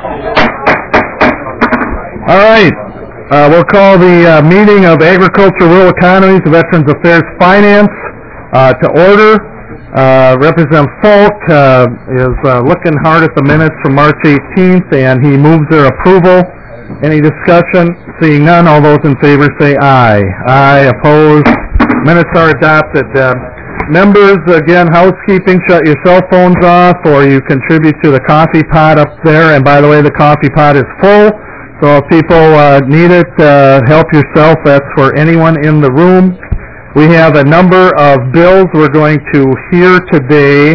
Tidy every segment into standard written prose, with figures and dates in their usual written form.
All right. We'll call the meeting of Agriculture, Rural Economies, Veterans Affairs, Finance to order. Representative Falk is looking hard at the minutes from March 18th, and he moves their approval. Any discussion? Seeing none, all those in favor say aye. Aye. Opposed? Minutes are adopted. Members, again, housekeeping, shut your cell phones off or you contribute to the coffee pot up there. And by the way, the coffee pot is full, so if people need it, help yourself. That's for anyone in the room. We have a number of bills we're going to hear today.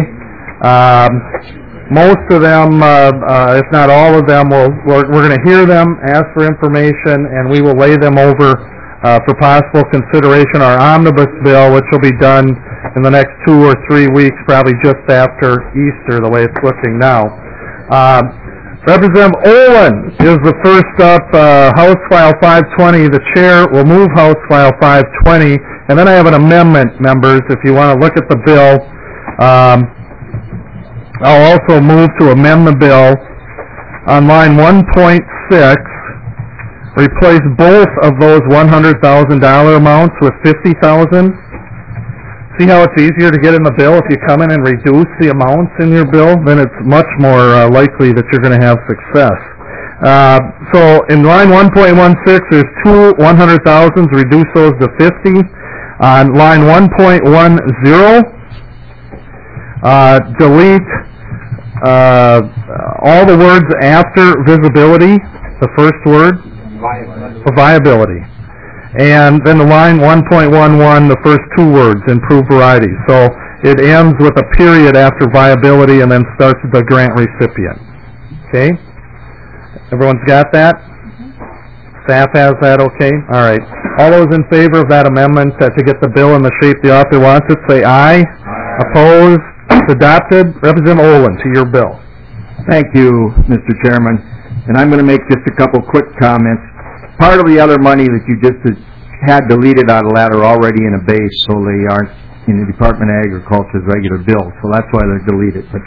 Most of them, if not all of them, we're going to hear them, ask for information, and we will lay them over for possible consideration. Our omnibus bill, which will be done in the next 2 or 3 weeks, probably just after Easter, the way it's looking now. Representative Olin is the first up, House File 520. The chair will move House File 520. And then I have an amendment, members, if you want to look at the bill. I'll also move to amend the bill on line 1.6, replace both of those $100,000 amounts with $50,000. See how it's easier to get in the bill if you come in and reduce the amounts in your bill? Then it's much more likely that you're going to have success. So in line 1.16, there's two 100,000s. Reduce those to 50. On line 1.10, delete all the words after visibility, the first word, viability. And then the line 1.11, the first two words, improve variety. So it ends with a period after viability and then starts with the grant recipient. Okay? Everyone's got that? Staff has that okay? All right. All those in favor of that amendment to get the bill in the shape the author wants it, say aye. Aye. Opposed? It's adopted. Representative Olin, to your bill. Thank you, Mr. Chairman. And I'm going to make just a couple quick comments. Part of the other money that you just had deleted out of that are already in a base, so they aren't in the Department of Agriculture's regular bill, so that's why they're deleted. But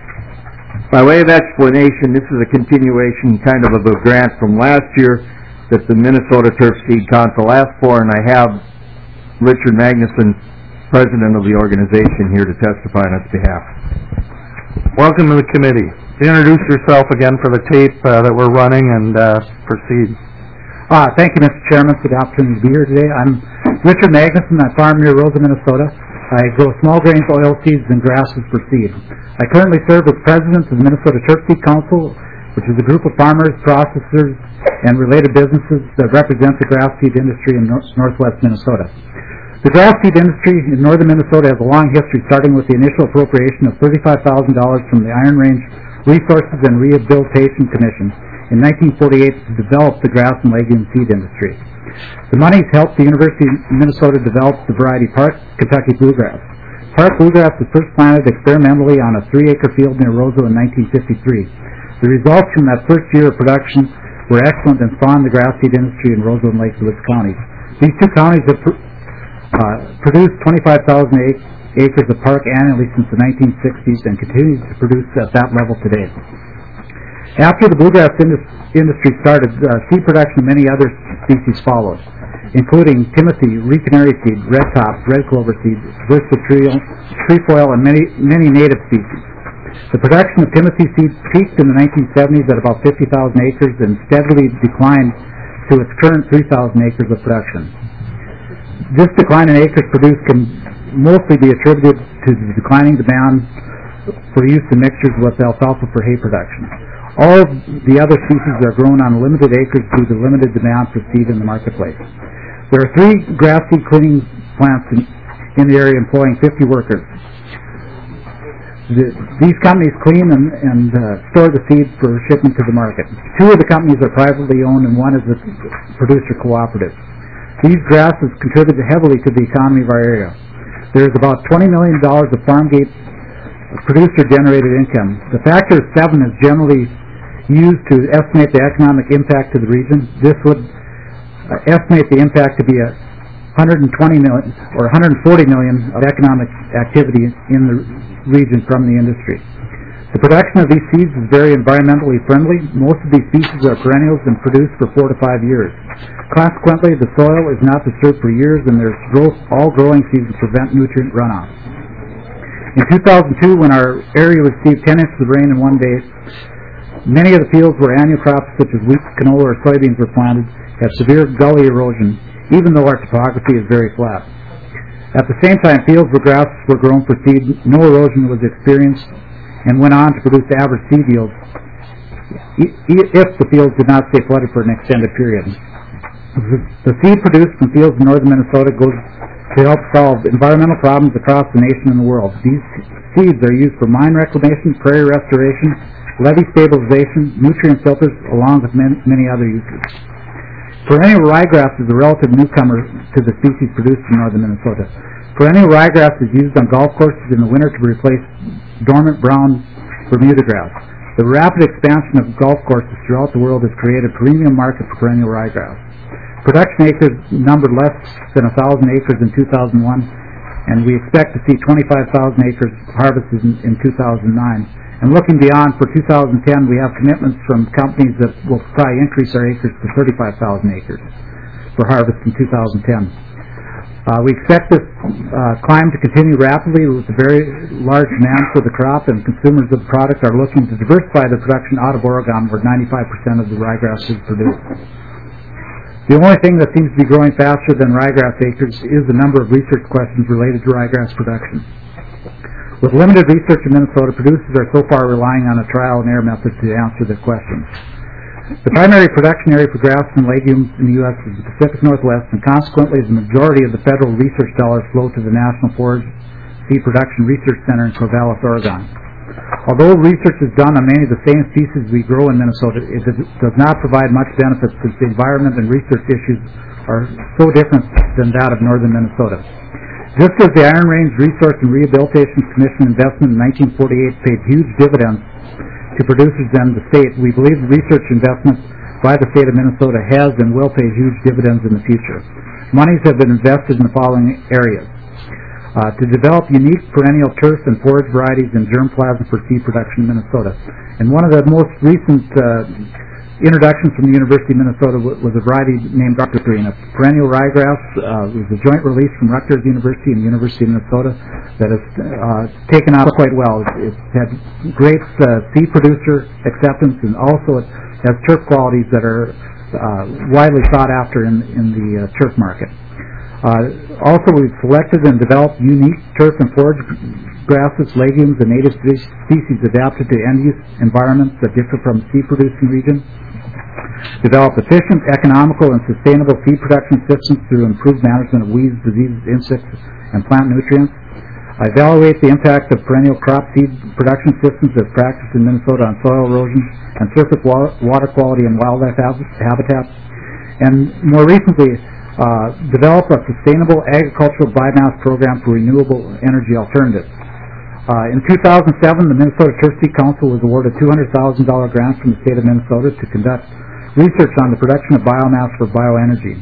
by way of explanation, this is a continuation kind of a grant from last year that the Minnesota Turf Seed Council asked for, and I have Richard Magnuson, president of the organization, here to testify on its behalf. Welcome to the committee. Introduce yourself again for the tape that we're running and proceed. Thank you, Mr. Chairman, for the opportunity to be here today. I'm Richard Magnuson. I farm near Rosa, Minnesota. I grow small grains, oilseeds, and grasses for seed. I currently serve as president of the Minnesota Turf Seed Council, which is a group of farmers, processors, and related businesses that represent the grass seed industry in northwest Minnesota. The grass seed industry in northern Minnesota has a long history, starting with the initial appropriation of $35,000 from the Iron Range Resources and Rehabilitation Commission in 1948 to develop the grass and legume seed industry. The monies helped the University of Minnesota develop the variety Park Kentucky Bluegrass. Park Bluegrass was first planted experimentally on a 3-acre field near Roseau in 1953. The results from that first year of production were excellent and spawned the grass seed industry in Roseau and Lake Woods counties. These two counties have produced 25,000 acres of park annually since the 1960s and continue to produce at that level today. After the bluegrass industry started, seed production of many other species followed, including timothy, red canary seed, red top, red clover seed, versatile trefoil, and many native species. The production of timothy seed peaked in the 1970s at about 50,000 acres and steadily declined to its current 3,000 acres of production. This decline in acres produced can mostly be attributed to the declining demand for use in mixtures with alfalfa for hay production. All of the other species are grown on limited acres due to limited demand for seed in the marketplace. There are 3 grass seed cleaning plants in the area employing 50 workers. These companies clean and store the seed for shipment to the market. 2 of the companies are privately owned and 1 is a producer cooperative. These grasses contribute heavily to the economy of our area. There is about $20 million of farm gate producer-generated income. The factor of 7 is generally used to estimate the economic impact to the region. This would estimate the impact to be $120 million or $140 million of economic activity in the region from the industry. The production of these seeds is very environmentally friendly. Most of these species are perennials and produce for 4 to 5 years. Consequently, the soil is not disturbed for years, and there's all growing seasons prevent nutrient runoff. In 2002, when our area received 10 inches of rain in one day, many of the fields where annual crops such as wheat, canola, or soybeans were planted had severe gully erosion, even though our topography is very flat. At the same time, fields where grasses were grown for seed, no erosion was experienced, and went on to produce average seed yields if the fields did not stay flooded for an extended period. The seed produced from fields in northern Minnesota goes to help solve environmental problems across the nation and the world. These seeds are used for mine reclamation, prairie restoration, levee stabilization, nutrient filters, along with many other uses. Perennial ryegrass is a relative newcomer to the species produced in northern Minnesota. Perennial ryegrass is used on golf courses in the winter to replace dormant brown Bermuda grass. The rapid expansion of golf courses throughout the world has created a premium market for perennial ryegrass. Production acres numbered less than 1,000 acres in 2001, and we expect to see 25,000 acres harvested in 2009. And looking beyond, for 2010, we have commitments from companies that will probably increase our acres to 35,000 acres for harvest in 2010. We expect this climb to continue rapidly with a very large demand for the crop, and consumers of the product are looking to diversify their production out of Oregon, where 95% of the ryegrass is produced. The only thing that seems to be growing faster than ryegrass acres is the number of research questions related to ryegrass production. With limited research in Minnesota, producers are so far relying on a trial and error method to answer their questions. The primary production area for grasses and legumes in the U.S. is the Pacific Northwest, and consequently the majority of the federal research dollars flow to the National Forest Seed Production Research Center in Corvallis, Oregon. Although research is done on many of the same species we grow in Minnesota, it does not provide much benefit since the environment and research issues are so different than that of northern Minnesota. Just as the Iron Range Resource and Rehabilitation Commission investment in 1948 paid huge dividends to producers and the state, we believe the research investment by the state of Minnesota has and will pay huge dividends in the future. Monies have been invested in the following areas. To develop unique perennial turf and forage varieties and germplasm for seed production in Minnesota. And one of the most recent introductions from the University of Minnesota was a variety named Dr. Green, a perennial ryegrass. It was a joint release from Rutgers University and the University of Minnesota that has taken off quite well. It's had great seed producer acceptance, and also it has turf qualities that are widely sought after in the turf market. Also, we've selected and developed unique turf and forage grasses, legumes, and native species adapted to end-use environments that differ from the seed-producing region. Develop efficient, economical, and sustainable seed production systems through improved management of weeds, diseases, insects, and plant nutrients. Evaluate the impact of perennial crop seed production systems as practiced in Minnesota on soil erosion and surface water quality and wildlife habitats. And more recently, develop a sustainable agricultural biomass program for renewable energy alternatives. In 2007, the Minnesota Turf Seed Council was awarded a $200,000 grant from the state of Minnesota to conduct research on the production of biomass for bioenergy.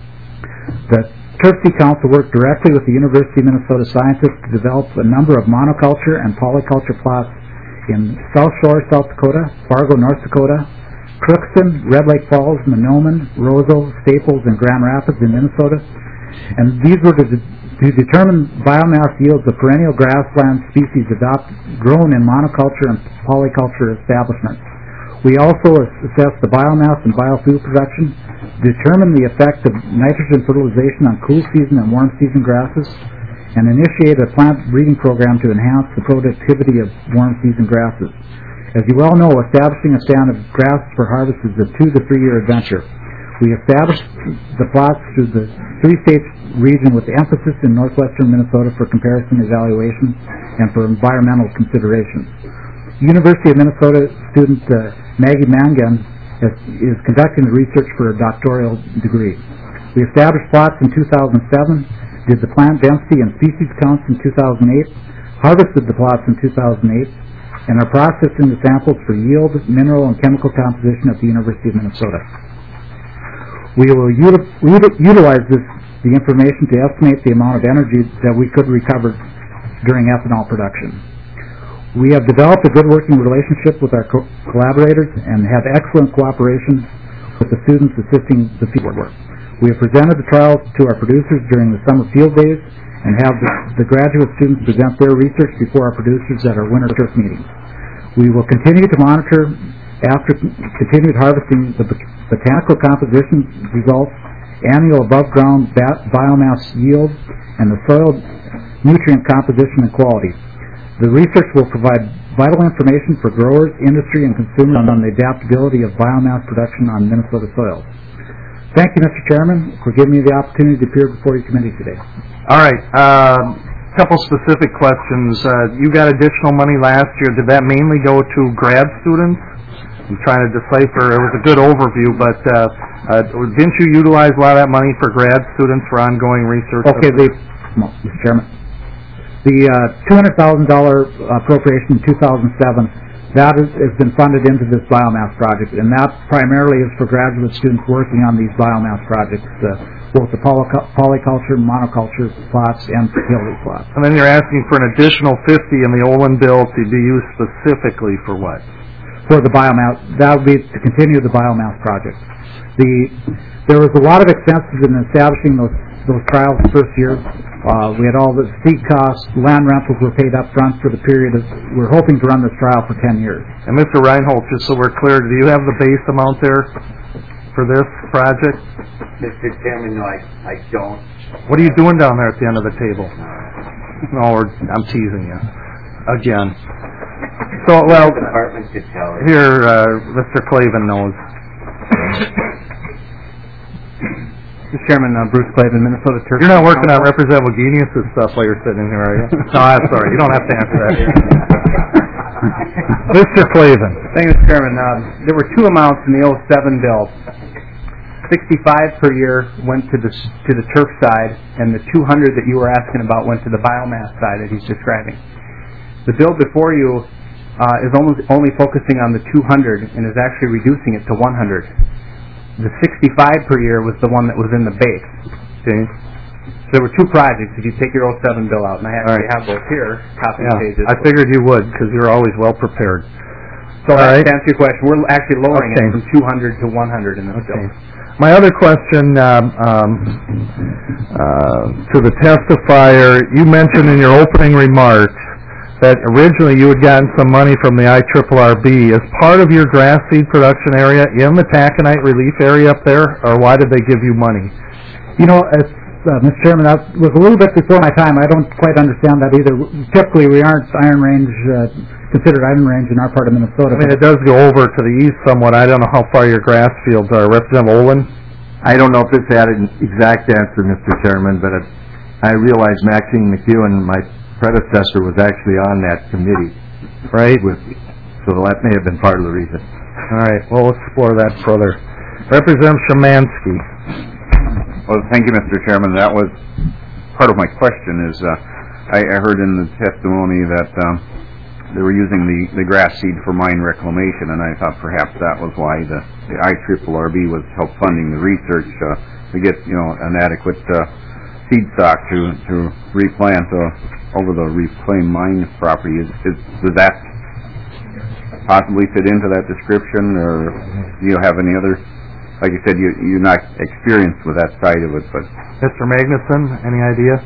The Turf Seed Council worked directly with the University of Minnesota scientists to develop a number of monoculture and polyculture plots in South Shore, South Dakota, Fargo, North Dakota, Crookston, Red Lake Falls, Mahnomen, Roseau, Staples, and Grand Rapids in Minnesota. And these were to determine biomass yields of perennial grassland species grown in monoculture and polyculture establishments. We also assessed the biomass and biofuel production, determined the effect of nitrogen fertilization on cool season and warm season grasses, and initiated a plant breeding program to enhance the productivity of warm season grasses. As you well know, establishing a stand of grasses for harvest is a 2 to 3 year adventure. We established the plots through the 3-state region with emphasis in northwestern Minnesota for comparison evaluation and for environmental considerations. University of Minnesota student Maggie Mangan is conducting the research for a doctoral degree. We established plots in 2007, did the plant density and species counts in 2008, harvested the plots in 2008, and are processing the samples for yield, mineral, and chemical composition at the University of Minnesota. We will utilize the information to estimate the amount of energy that we could recover during ethanol production. We have developed a good working relationship with our collaborators and have excellent cooperation with the students assisting the field work. We have presented the trials to our producers during the summer field days and have the graduate students present their research before our producers at our winter turf meetings. We will continue to monitor after continued harvesting the botanical composition results, annual above-ground biomass yield, and the soil nutrient composition and quality. The research will provide vital information for growers, industry, and consumers on the adaptability of biomass production on Minnesota soils. Thank you, Mr. Chairman, for giving me the opportunity to appear before your committee today. All right. Couple specific questions. You got additional money last year. Did that mainly go to grad students? I'm trying to decipher. It was a good overview, but didn't you utilize a lot of that money for grad students for ongoing research? Okay, Mr. Chairman. The $200,000 appropriation in 2007, that has been funded into this biomass project, and that primarily is for graduate students working on these biomass projects, both the polyculture, monoculture plots, and fertility plots. And then you're asking for an additional $50 in the Olin bill to be used specifically for what? For the biomass. That would be to continue the biomass project. There was a lot of expenses in establishing those trials the first year. We had all the seed costs, land rentals were paid up front for the period of, we're hoping to run this trial for 10 years. And Mr. Reinhold, just so we're clear, do you have the base amount there for this project? Mr. Chairman, no, I don't. What are you doing down there at the end of the table? No, I'm teasing you. Again. So, well, Department could tell us. here, Mr. Clavin knows. Mr. Chairman, Bruce Clavin, Minnesota Turf. You're not working on Representative Wagenius' stuff while you're sitting in here, are you? No, that's all right. You don't have to answer that. Mr. Clavin. Thank you, Mr. Chairman. There were two amounts in the 07 bill. 65 per year went to the turf side, and the 200 that you were asking about went to the biomass side that he's describing. The bill before you is only focusing on the 200 and is actually reducing it to 100. The 65 per year was the one that was in the base. Okay. So there were two projects. If you take your 07 bill out, and I actually have both here, copy and pages. I figured you would because you're always well prepared. So to answer your question, we're actually lowering it from 200 to 100 in this bill. My other question to the testifier, you mentioned in your opening remarks that originally you had gotten some money from the IRRB as part of your grass seed production area in the taconite relief area up there, or why did they give you money? You know, Mr. Chairman, that was a little bit before my time. I don't quite understand that either. Typically, we aren't considered iron range in our part of Minnesota. I mean, it does go over to the east somewhat. I don't know how far your grass fields are. Representative Olin? I don't know if this had an exact answer, Mr. Chairman, but I realize Maxine McEwen, my predecessor, was actually on that committee. Right. So that may have been part of the reason. All right. We'll explore that further. Representative Szymanski. Well, thank you, Mr. Chairman. That was part of my question. I heard in the testimony that they were using the grass seed for mine reclamation, and I thought perhaps that was why the IRRB was help funding the research to get an adequate seed stock to replant over the reclaimed mine property. Does that possibly fit into that description, or do you have any other? Like you said, you're not experienced with that side of it, but Mr. Magnuson, any idea?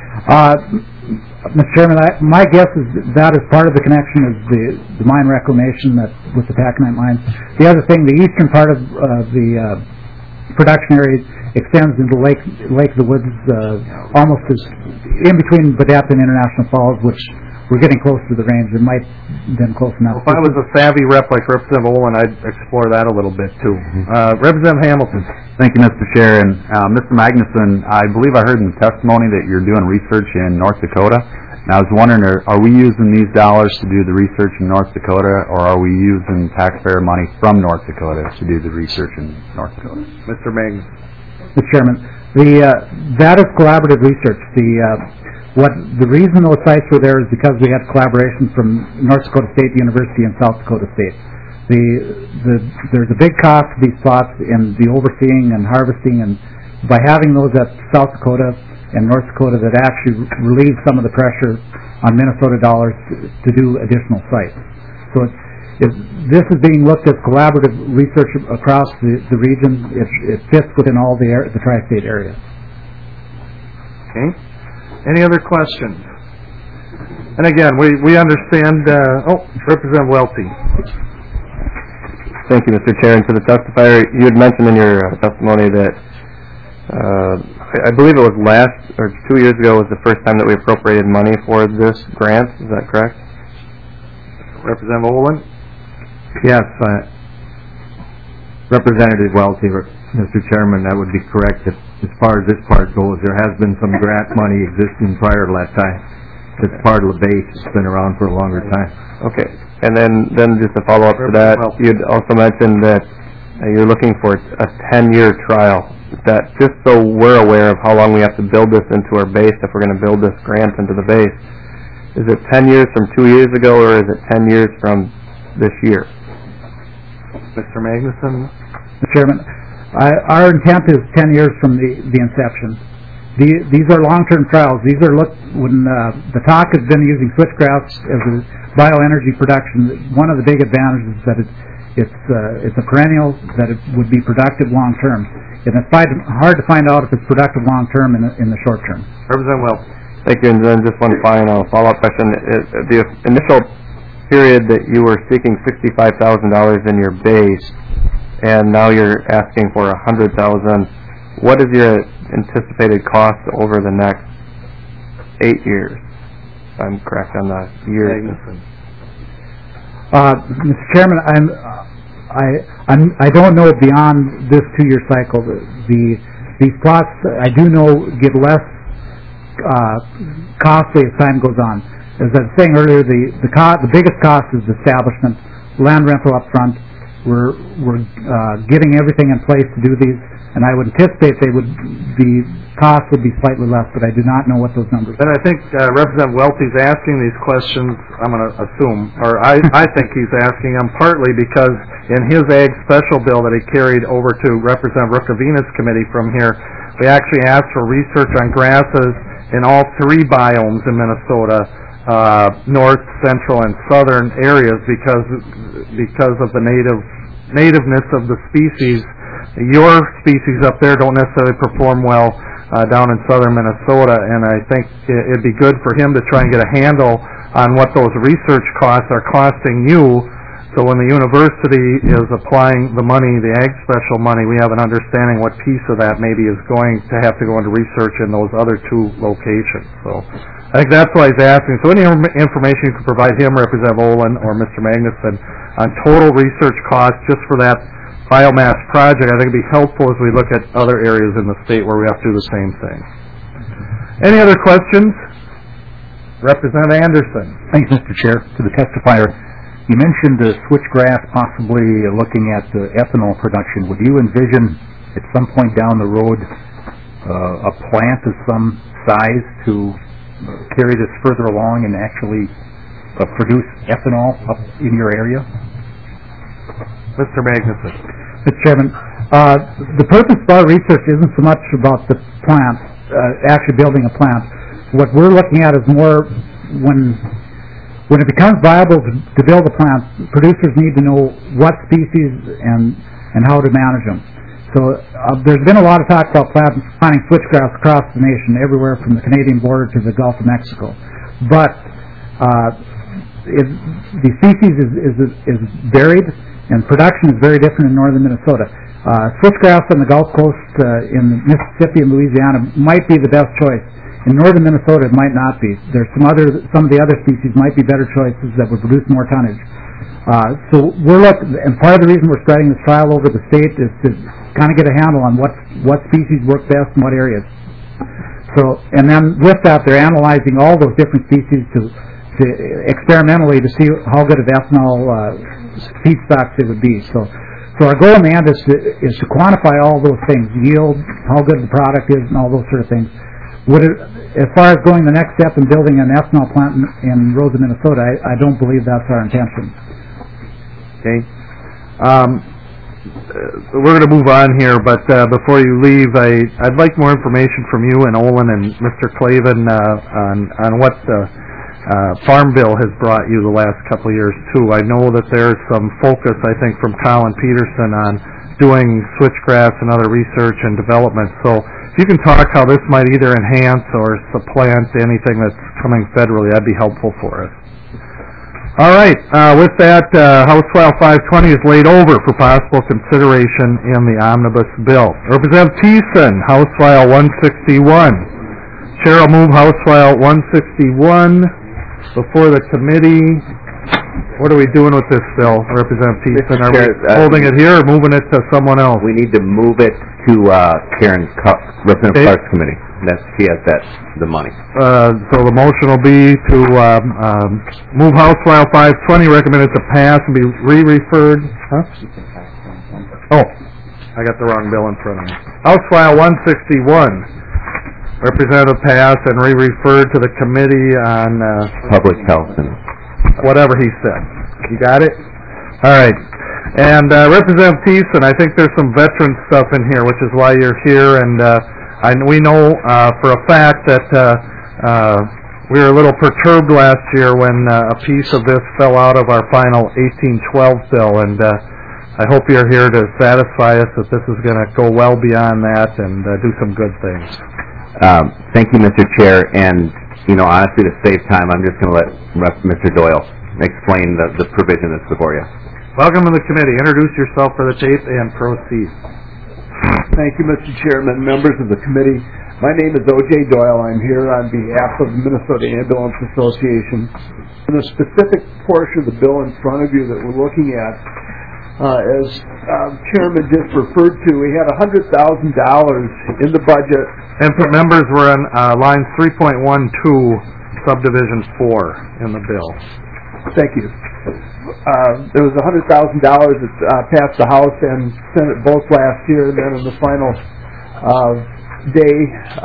Mr. Chairman, my guess is that is part of the connection is the mine reclamation with the taconite mines. The other thing, the eastern part of the production area extends into Lake of the Woods, almost as in between Vedetta and International Falls, which we're getting close to the range. It might have been close enough. If I was a savvy rep like Representative Olin, I'd explore that a little bit too. Representative Hamilton. Thank you, Mr. Chair. And Mr. Magnuson, I believe I heard in the testimony that you're doing research in North Dakota. And I was wondering, are we using these dollars to do the research in North Dakota, or are we using taxpayer money from North Dakota to do the research in North Dakota? Mr. Magnuson. Mr. Chairman, that is collaborative research. The reason those sites were there is because we had collaboration from North Dakota State University and South Dakota State. There's a big cost to these plots in the overseeing and harvesting, and by having those at South Dakota and North Dakota, that actually relieves some of the pressure on Minnesota dollars to do additional sites. So this is being looked at collaborative research across the region. It fits within all the tri-state area. Okay. Any other questions? And again, we understand. Representative Welty. Thank you, Mr. Chair. And to the testifier, you had mentioned in your testimony that I believe it was 2 years ago was the first time that we appropriated money for this grant. Is that correct? Representative Olin? Yes, Representative Welty, Mr. Chairman, that would be correct. As far as this part goes, there has been some grant money existing prior to that time. It's part of the base. It's been around for a longer time. Okay. And then just to follow up to that, you'd also mentioned that you're looking for a 10-year trial. That just so we're aware of how long we have to build this into our base if we're going to build this grant into the base. Is it 10 years from 2 years ago, or is it 10 years from this year? Mr. Magnuson? Mr. Chairman, our intent is 10 years from the inception. These are long-term trials. These are when the talk has been using switchgrass as a bioenergy production. One of the big advantages is that it's a perennial, that it would be productive long-term. And it's hard to find out if it's productive long-term in the short term. Representative Welch. Thank you. And then just one final follow-up question. The initial period that you were seeking $65,000 in your base, and now you're asking for $100,000. What is your anticipated cost over the next 8 years? If I'm correct on the years. Mr. Chairman, I don't know beyond this 2-year cycle. These plots, I do know, get less costly as time goes on. As I was saying earlier, the biggest cost is establishment, land rental up front. We're getting everything in place to do these, and I would anticipate the cost would be slightly less, but I do not know what those numbers are. And I think Representative Welty's asking these questions, I'm going to assume, or I think he's asking them partly because in his ag special bill that he carried over to Representative Rukavina's committee from here, we actually asked for research on grasses in all 3 biomes in Minnesota, north, central, and southern areas because of the nativeness of the species. Your species up there don't necessarily perform well down in southern Minnesota, and I think it'd be good for him to try and get a handle on what those research costs are costing you, so when the university is applying the money, the ag special money, we have an understanding what piece of that maybe is going to have to go into research in those other 2 locations. So I think that's why he's asking. So any information you can provide him, Representative Olin or Mr. Magnuson, on total research costs just for that biomass project, I think it'd be helpful as we look at other areas in the state where we have to do the same thing. Any other questions? Representative Anderson. Thanks, Mr. Chair. To the testifier, you mentioned the switchgrass possibly looking at the ethanol production. Would you envision at some point down the road a plant of some size to carry this further along and actually produce ethanol up in your area? Mr. Magnuson. Mr. Chairman, the purpose of our research isn't so much about the plant, actually building a plant. What we're looking at is more when it becomes viable to build a plant, producers need to know what species and how to manage them. So there's been a lot of talk about planting switchgrass across the nation, everywhere from the Canadian border to the Gulf of Mexico. But the species is varied, and production is very different in northern Minnesota. Switchgrass on the Gulf Coast in Mississippi and Louisiana might be the best choice. In northern Minnesota, it might not be. There's some of the other species might be better choices that would produce more tonnage. So and part of the reason we're spreading this trial over the state is to kind of get a handle on what species work best in what areas. So, and then with that, they're analyzing all those different species to experimentally to see how good of ethanol feedstocks it would be. So our goal in the end is to quantify all those things: yield, how good the product is, and all those sort of things. As far as going the next step in building an ethanol plant in Rosa, Minnesota, I don't believe that's our intention. Okay. We're going to move on here, but before you leave, I'd like more information from you and Olin and Mr. Clavin on what Farm Bill has brought you the last couple of years too. I know that there's some focus, I think, from Colin Peterson on doing switchgrass and other research and development. So if you can talk how this might either enhance or supplant anything that's coming federally, that'd be helpful for us. All right. With that, House File 520 is laid over for possible consideration in the omnibus bill. Representative Thiessen, House File 161. Chair will move House File 161 before the committee. What are we doing with this bill, Representative Thiessen? Are we holding it here or moving it to someone else? We need to move it to Karen Cup, Representative Clark's committee. She has the money. So the motion will be to move House File 520, recommended to pass and be re-referred. Huh? Oh, I got the wrong bill in front of me. House File 161, Representative pass and re-referred to the committee on Public Health and whatever he said. You got it? All right. And Representative Thiessen, I think there's some veteran stuff in here, which is why you're here, and we know for a fact that we were a little perturbed last year when a piece of this fell out of our final 1812 bill, and I hope you're here to satisfy us that this is going to go well beyond that and do some good things. Thank you, Mr. Chair, and honestly, to save time, I'm just going to let Mr. Doyle explain the provision that's before you. Welcome to the committee. Introduce yourself for the tape and proceed. Thank you, Mr. Chairman, members of the committee. My name is O.J. Doyle. I'm here on behalf of the Minnesota Ambulance Association. In the specific portion of the bill in front of you that we're looking at, as Chairman just referred to, we had $100,000 in the budget. And members were on lines 3.12, subdivision 4 in the bill. Thank you. There was $100,000 that passed the House and Senate both last year, and then in the final day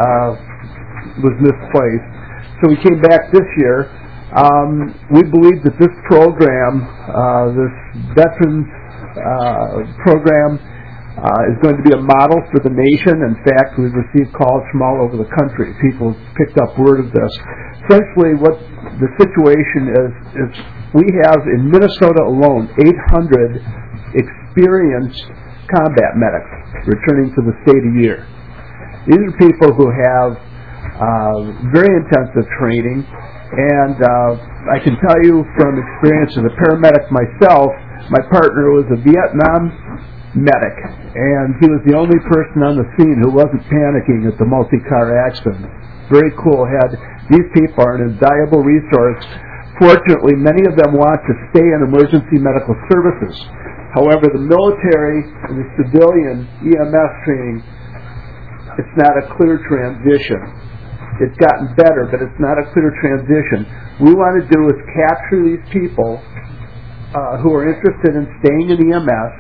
was misplaced. So we came back this year. We believe that this program, this Veterans program, is going to be a model for the nation. In fact, we've received calls from all over the country. People have picked up word of this. Essentially, what the situation is we have in Minnesota alone 800 experienced combat medics returning to the state a year. These are people who have very intensive training, and I can tell you from experience as a paramedic myself, my partner was a Vietnam medic, and he was the only person on the scene who wasn't panicking at the multi-car accident. Very cool. These people are an invaluable resource. Fortunately, many of them want to stay in emergency medical services. However, the military and the civilian EMS training, it's not a clear transition. It's gotten better, but it's not a clear transition. What we want to do is capture these people who are interested in staying in EMS,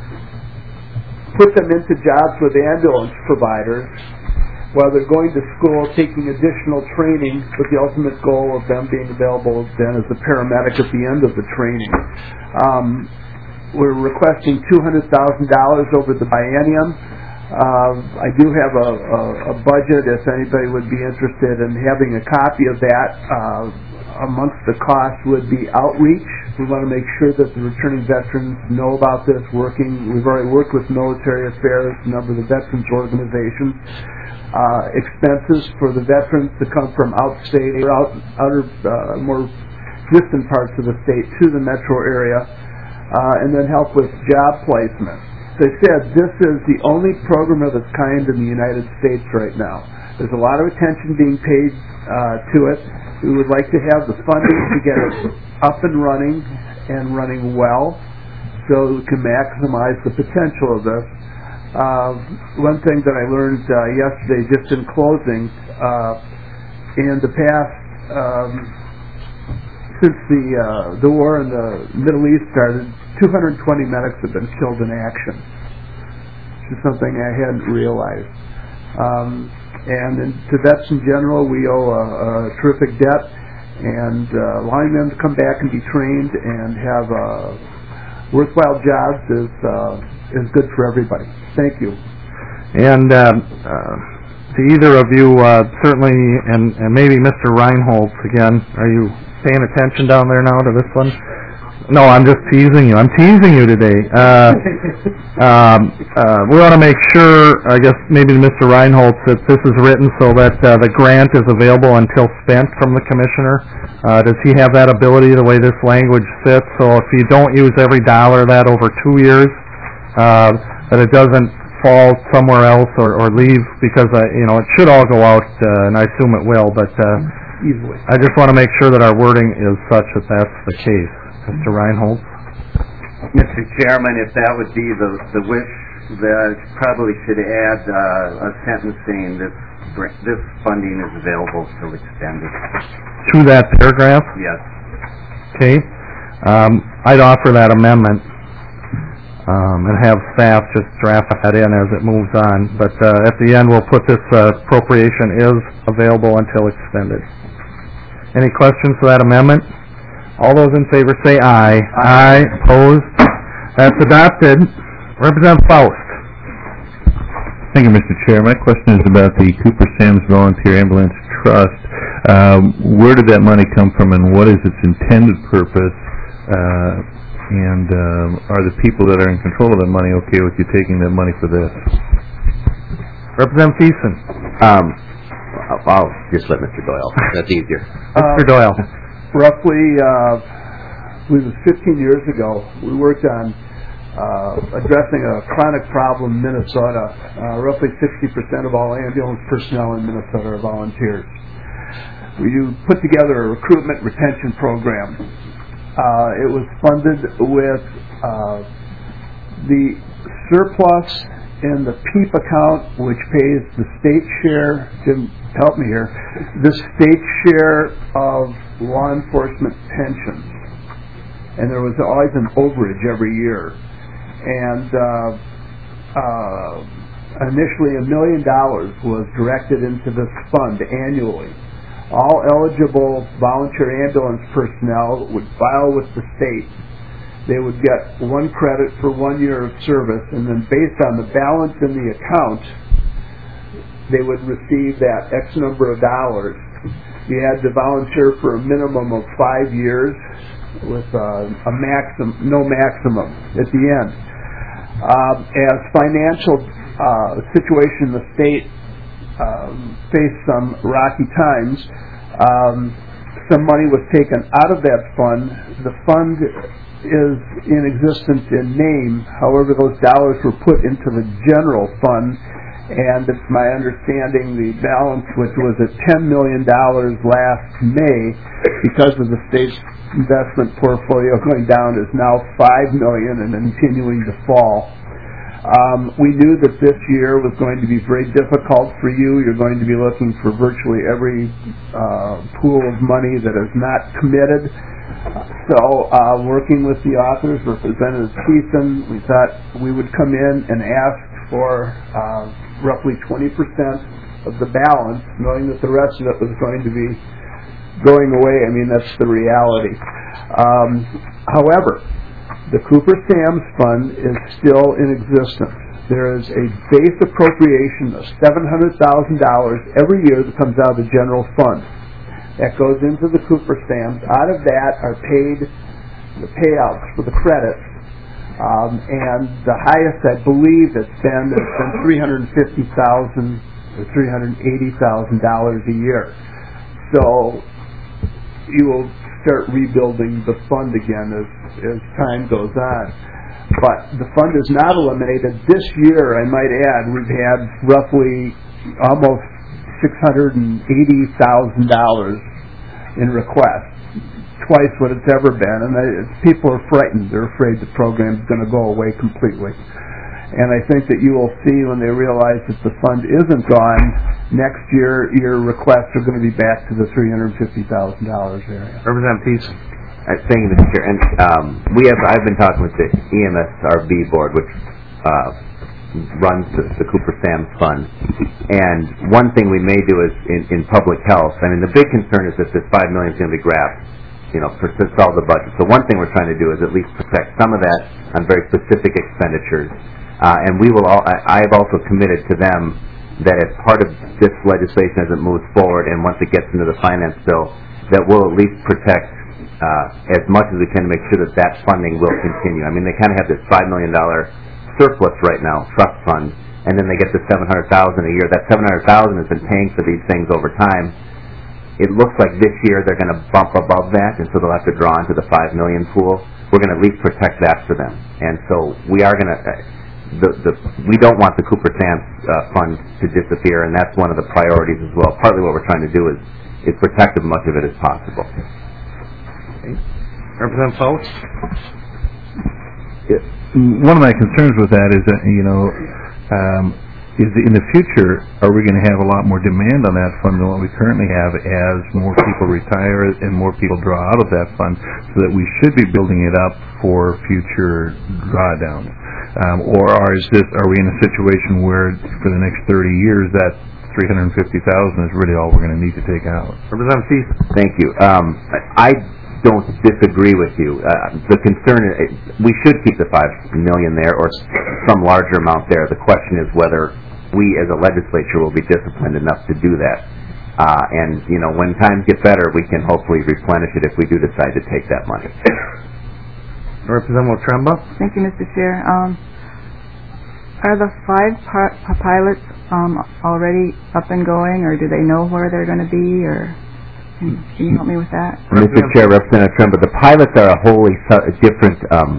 put them into jobs with ambulance providers while they're going to school, taking additional training with the ultimate goal of them being available then as a paramedic at the end of the training. We're requesting $200,000 over the biennium. I do have a budget if anybody would be interested in having a copy of that. Amongst the cost would be outreach. We want to make sure that the returning veterans know about this working. We've already worked with military affairs, a number of the veterans organizations. Expenses for the veterans to come from outstate or outer more distant parts of the state to the metro area, and then help with job placement. As I said, this is the only program of its kind in the United States right now. There's a lot of attention being paid to it. We would like to have the funding to get it up and running well so we can maximize the potential of this. One thing that I learned yesterday, just in closing, in the past, since the war in the Middle East started, 220 medics have been killed in action. Which is something I hadn't realized. And to vets in general, we owe a terrific debt, and allowing them to come back and be trained and have worthwhile jobs is good for everybody. Thank you. And to either of you, certainly, and maybe Mr. Reinholz again, are you paying attention down there now to this one? No, I'm just teasing you. I'm teasing you today. We want to make sure, I guess maybe Mr. Reinholz, that this is written so that the grant is available until spent from the commissioner. Does he have that ability the way this language sits? So if you don't use every dollar of that over 2 years, that it doesn't fall somewhere else or leave, because it should all go out, and I assume it will, but Easily. I just want to make sure that our wording is such that that's the case. Mr. Reinholz? Mr. Chairman, if that would be the wish, that probably should add a sentence saying this funding is available till extended. To that paragraph? Yes. Okay. I'd offer that amendment and have staff just draft that in as it moves on. But at the end, we'll put this appropriation is available until extended. Any questions for that amendment? All those in favor say aye. Aye. Opposed? That's adopted. Representative Faust. Thank you, Mr. Chair. My question is about the Cooper Sam's Volunteer Ambulance Trust. Where did that money come from, and what is its intended purpose? And are the people that are in control of that money okay with you taking that money for this? Representative Thiessen. I'll just let Mr. Doyle. That's easier. Mr. Doyle. Roughly, it was 15 years ago, we worked on addressing a chronic problem in Minnesota. Roughly 60% of all ambulance personnel in Minnesota are volunteers. We put together a recruitment retention program. It was funded with the surplus in the PEEP account, which pays the state share. Jim, help me here. The state share of law enforcement pensions, and there was always an overage every year. And initially $1 million was directed into this fund annually. All eligible volunteer ambulance personnel would file with the state. They would get 1 credit for 1 year of service, and then based on the balance in the account, they would receive that X number of dollars. You had to volunteer for a minimum of 5 years with no maximum at the end. As financial situation in the state faced some rocky times, some money was taken out of that fund. The fund is in existence in name. However, those dollars were put into the general fund, and it's my understanding the balance, which was at $10 million last May, because of the state's investment portfolio going down, is now $5 million and continuing to fall. We knew that this year was going to be very difficult for you. You're going to be looking for virtually every pool of money that is not committed. So, working with the authors, Representative Thiessen, we thought we would come in and ask for roughly 20% of the balance, knowing that the rest of it was going to be going away. I mean, that's the reality. However, the Cooper Sam's Fund is still in existence. There is a base appropriation of $700,000 every year that comes out of the general fund. That goes into the Cooper Sam's. Out of that are paid the payouts for the credits. And the highest, I believe, that's been $350,000 or $380,000 a year. So you will start rebuilding the fund again as time goes on. But the fund is not eliminated. This year, I might add, we've had roughly almost $680,000 in requests. Twice what it's ever been, and people are frightened. They're afraid the program's going to go away completely. And I think that you will see when they realize that the fund isn't gone, next year your requests are going to be back to the $350,000 area. Representative Thiessen. Thank you, Mr. Chair. And I've been talking with the EMSRB board, which runs the Cooper Sam's Fund. And one thing we may do is in public health. I mean, the big concern is that this $5 million is going to be grabbed, to solve the budget. So one thing we're trying to do is at least protect some of that on very specific expenditures. And we will. I have also committed to them that as part of this legislation as it moves forward, and once it gets into the finance bill, that we'll at least protect as much as we can to make sure that that funding will continue. I mean, they kind of have this $5 million surplus right now, trust fund, and then they get the $700,000 a year. That $700,000 has been paying for these things over time. It looks like this year they're going to bump above that, and so they'll have to draw into the $5 million pool. We're going to at least protect that for them, and so we are going to. We don't want the Cooper Sands fund to disappear, and that's one of the priorities as well. Partly what we're trying to do is protect as much of it as possible. Okay. Representative Faust? One of my concerns with that is that, is in the future, are we going to have a lot more demand on that fund than what we currently have as more people retire and more people draw out of that fund, so that we should be building it up for future drawdowns? Or are we in a situation where for the next 30 years that $350,000 is really all we're going to need to take out? Representative Thies? Thank you. I don't disagree with you. The concern is we should keep the $5 million there or some larger amount there. The question is whether we as a legislature will be disciplined enough to do that. And when times get better, we can hopefully replenish it if we do decide to take that money. Representative Tremba? Thank you, Mr. Chair. Are the 5 pilots already up and going, or do they know where they're going to be, or can you help me with that? Mr. Chair, Representative Tremba, the pilots are a wholly different,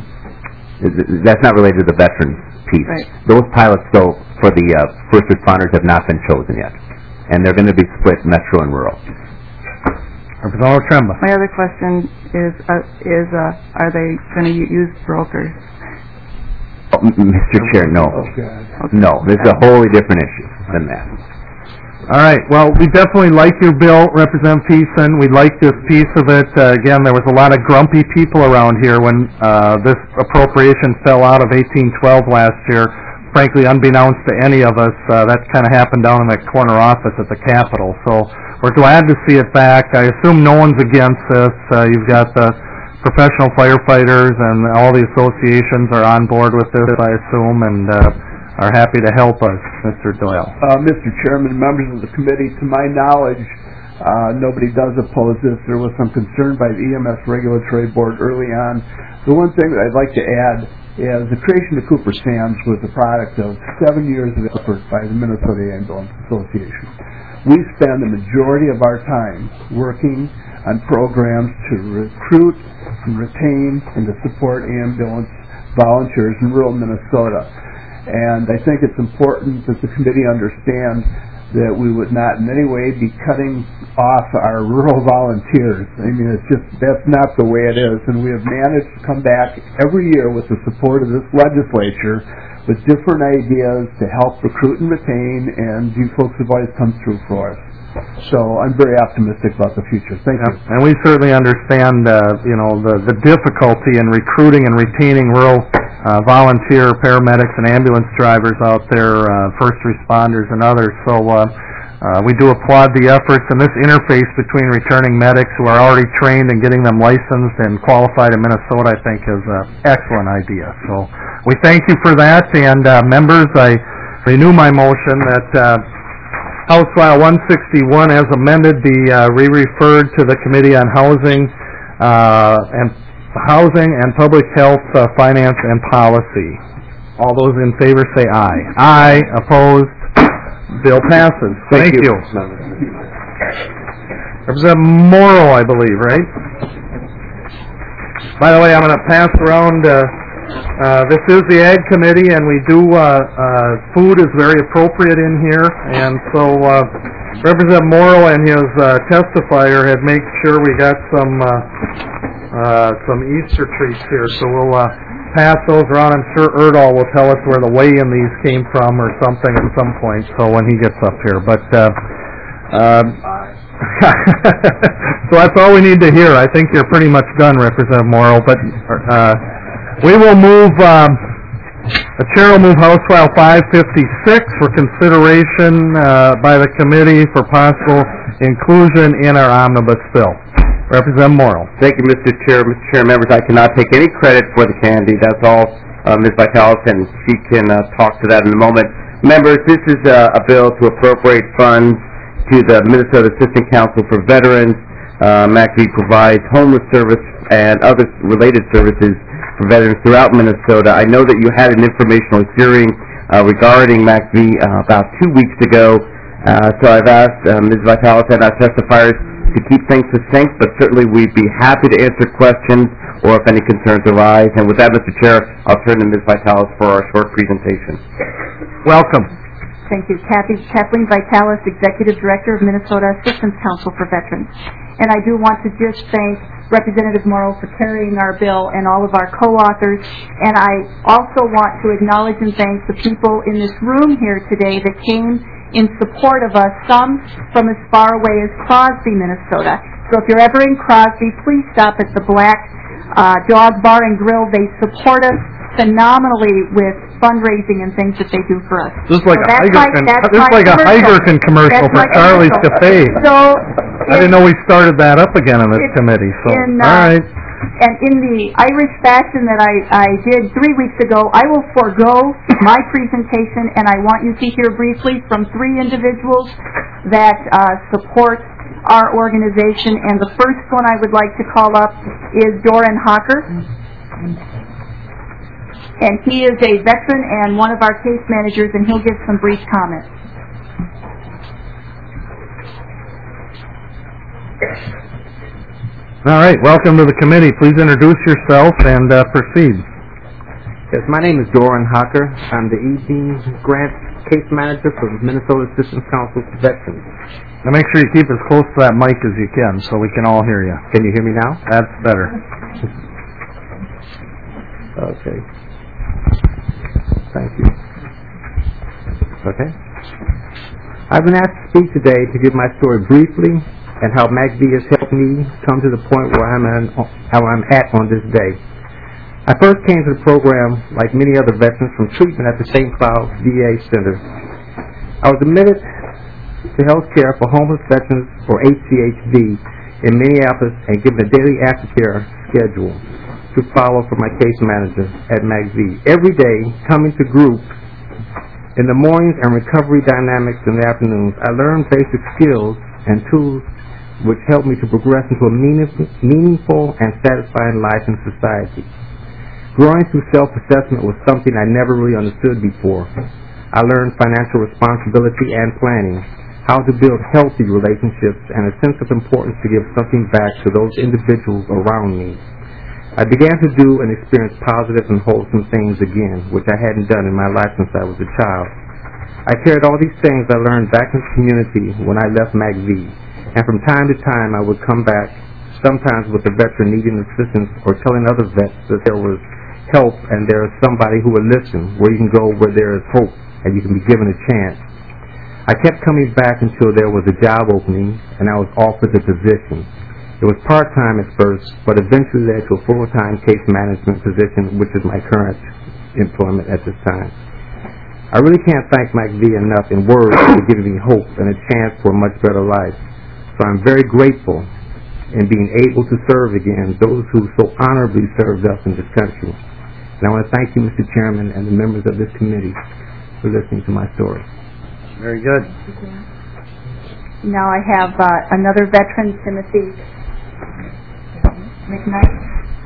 that's not related to the veterans piece. Right. Those pilots, though, for the first responders have not been chosen yet, and they're going to be split metro and rural. Representative Tremba? My other question is are they going to use brokers? Oh, Mr. Chair, no. No, this is a wholly different issue than that. All right. Well, we definitely like your bill, Representative Thiessen. We like this piece of it. Again, there was a lot of grumpy people around here when this appropriation fell out of 1812 last year. Frankly, unbeknownst to any of us, that kind of happened down in that corner office at the Capitol. So we're glad to see it back. I assume no one's against this. You've got the professional firefighters and all the associations are on board with this, I assume, and are happy to help us. Mr. Doyle. Mr. Chairman, members of the committee, to my knowledge, nobody does oppose this. There was some concern by the EMS Regulatory Board early on. The one thing that I'd like to add is the creation of Cooper Sands was the product of 7 years of effort by the Minnesota Ambulance Association. We spend the majority of our time working on programs to recruit and retain and to support ambulance volunteers in rural Minnesota. And I think it's important that the committee understand that we would not in any way be cutting off our rural volunteers. I mean, that's not the way it is. And we have managed to come back every year with the support of this legislature with different ideas to help recruit and retain, and you folks have always come through for us. So I'm very optimistic about the future. Thank you. And we certainly understand, the difficulty in recruiting and retaining rural volunteer paramedics and ambulance drivers out there, first responders and others. So we do applaud the efforts, and this interface between returning medics who are already trained and getting them licensed and qualified in Minnesota, I think, is an excellent idea. So we thank you for that, and members, I renew my motion that House File 161, as amended, be re-referred to the Committee on Housing and Public Health, Finance, and Policy. All those in favor say aye. Aye. Opposed? Bill passes. Thank you. Representative Morrow, I believe, right? By the way, I'm going to pass around. This is the Ag Committee, and we do, food is very appropriate in here, and so Representative Morrow and his testifier had made sure we got some Easter treats here, so we'll pass those around. I'm sure Erdahl will tell us where the weigh-in these came from or something at some point, so when he gets up here. But so that's all we need to hear. I think you're pretty much done, Representative Morrow, but we will move, the Chair will move House File 556 for consideration by the committee for possible inclusion in our omnibus bill. Representative Morrow. Thank you, Mr. Chair. Mr. Chair, members, I cannot take any credit for the candy. That's all Ms. Vitalis, and she can talk to that in a moment. Members, this is a bill to appropriate funds to the Minnesota Assistant Council for Veterans. MACV provides homeless service and other related services for veterans throughout Minnesota. I know that you had an informational hearing regarding MACV about 2 weeks ago, so I've asked Ms. Vitalis and our testifiers to keep things succinct, but certainly we'd be happy to answer questions or if any concerns arise. And with that, Mr. Chair, I'll turn to Ms. Vitalis for our short presentation. Welcome. Thank you. Kathleen Vitalis, Executive Director of Minnesota Assistance Council for Veterans. And I do want to just thank Representative Morrow for carrying our bill and all of our co-authors. And I also want to acknowledge and thank the people in this room here today that came in support of us, some from as far away as Crosby, Minnesota. So if you're ever in Crosby, please stop at the Black Dog Bar and Grill. They support us phenomenally with fundraising and things that they do for us. This is like a Heigerken commercial for Charlie's Cafe. So I didn't know we started that up again on this committee. So all right. And in the Irish fashion that I did 3 weeks ago, I will forego my presentation, and I want you to hear briefly from 3 individuals that support our organization. And the first one I would like to call up is Doran Hocker. And he is a veteran and one of our case managers, and he'll give some brief comments. All right, welcome to the committee. Please introduce yourself and proceed. Yes, my name is Doran Hocker. I'm the ED Grant Case Manager for the Minnesota Assistance Council for Veterans. Now make sure you keep as close to that mic as you can so we can all hear you. Can you hear me now? That's better. Okay. Thank you. Okay. I've been asked to speak today to give my story briefly and how MACV has helped me come to the point where I'm at on this day. I first came to the program, like many other veterans, from treatment at the St. Cloud VA Center. I was admitted to health care for homeless veterans, or HCHV, in Minneapolis and given a daily aftercare schedule to follow for my case manager at MACV. Every day, coming to group in the mornings and recovery dynamics in the afternoons, I learned basic skills and tools which helped me to progress into a meaningful and satisfying life in society. Growing through self-assessment was something I never really understood before. I learned financial responsibility and planning, how to build healthy relationships, and a sense of importance to give something back to those individuals around me. I began to do and experience positive and wholesome things again, which I hadn't done in my life since I was a child. I carried all these things I learned back in the community when I left MACV. And from time to time, I would come back, sometimes with a veteran needing assistance or telling other vets that there was help and there is somebody who will listen, where you can go where there is hope and you can be given a chance. I kept coming back until there was a job opening and I was offered the position. It was part-time at first, but eventually led to a full-time case management position, which is my current employment at this time. I really can't thank MACV enough in words for giving me hope and a chance for a much better life. So I'm very grateful in being able to serve again those who so honorably served us in this country. And I want to thank you, Mr. Chairman, and the members of this committee for listening to my story. Very good. Now I have another veteran, Timothy McKnight.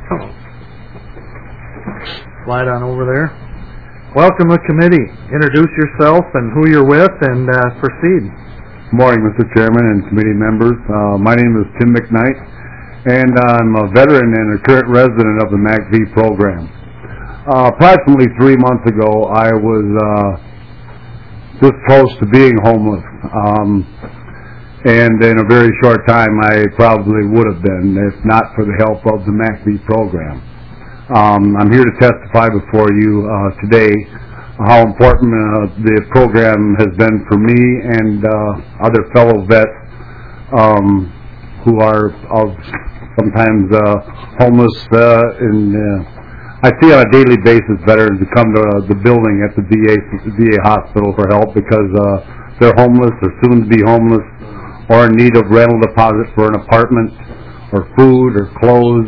Slide on over there. Welcome to the committee. Introduce yourself and who you're with and proceed. Good morning, Mr. Chairman and committee members. My name is Tim McKnight, and I'm a veteran and a current resident of the MACV program. Approximately 3 months ago, I was this close to being homeless, and in a very short time, I probably would have been if not for the help of the MACV program. I'm here to testify before you today how important the program has been for me and other fellow vets who are sometimes homeless. I see on a daily basis veterans who come to the building at the VA hospital for help because they're homeless or soon to be homeless or in need of rental deposit for an apartment or food or clothes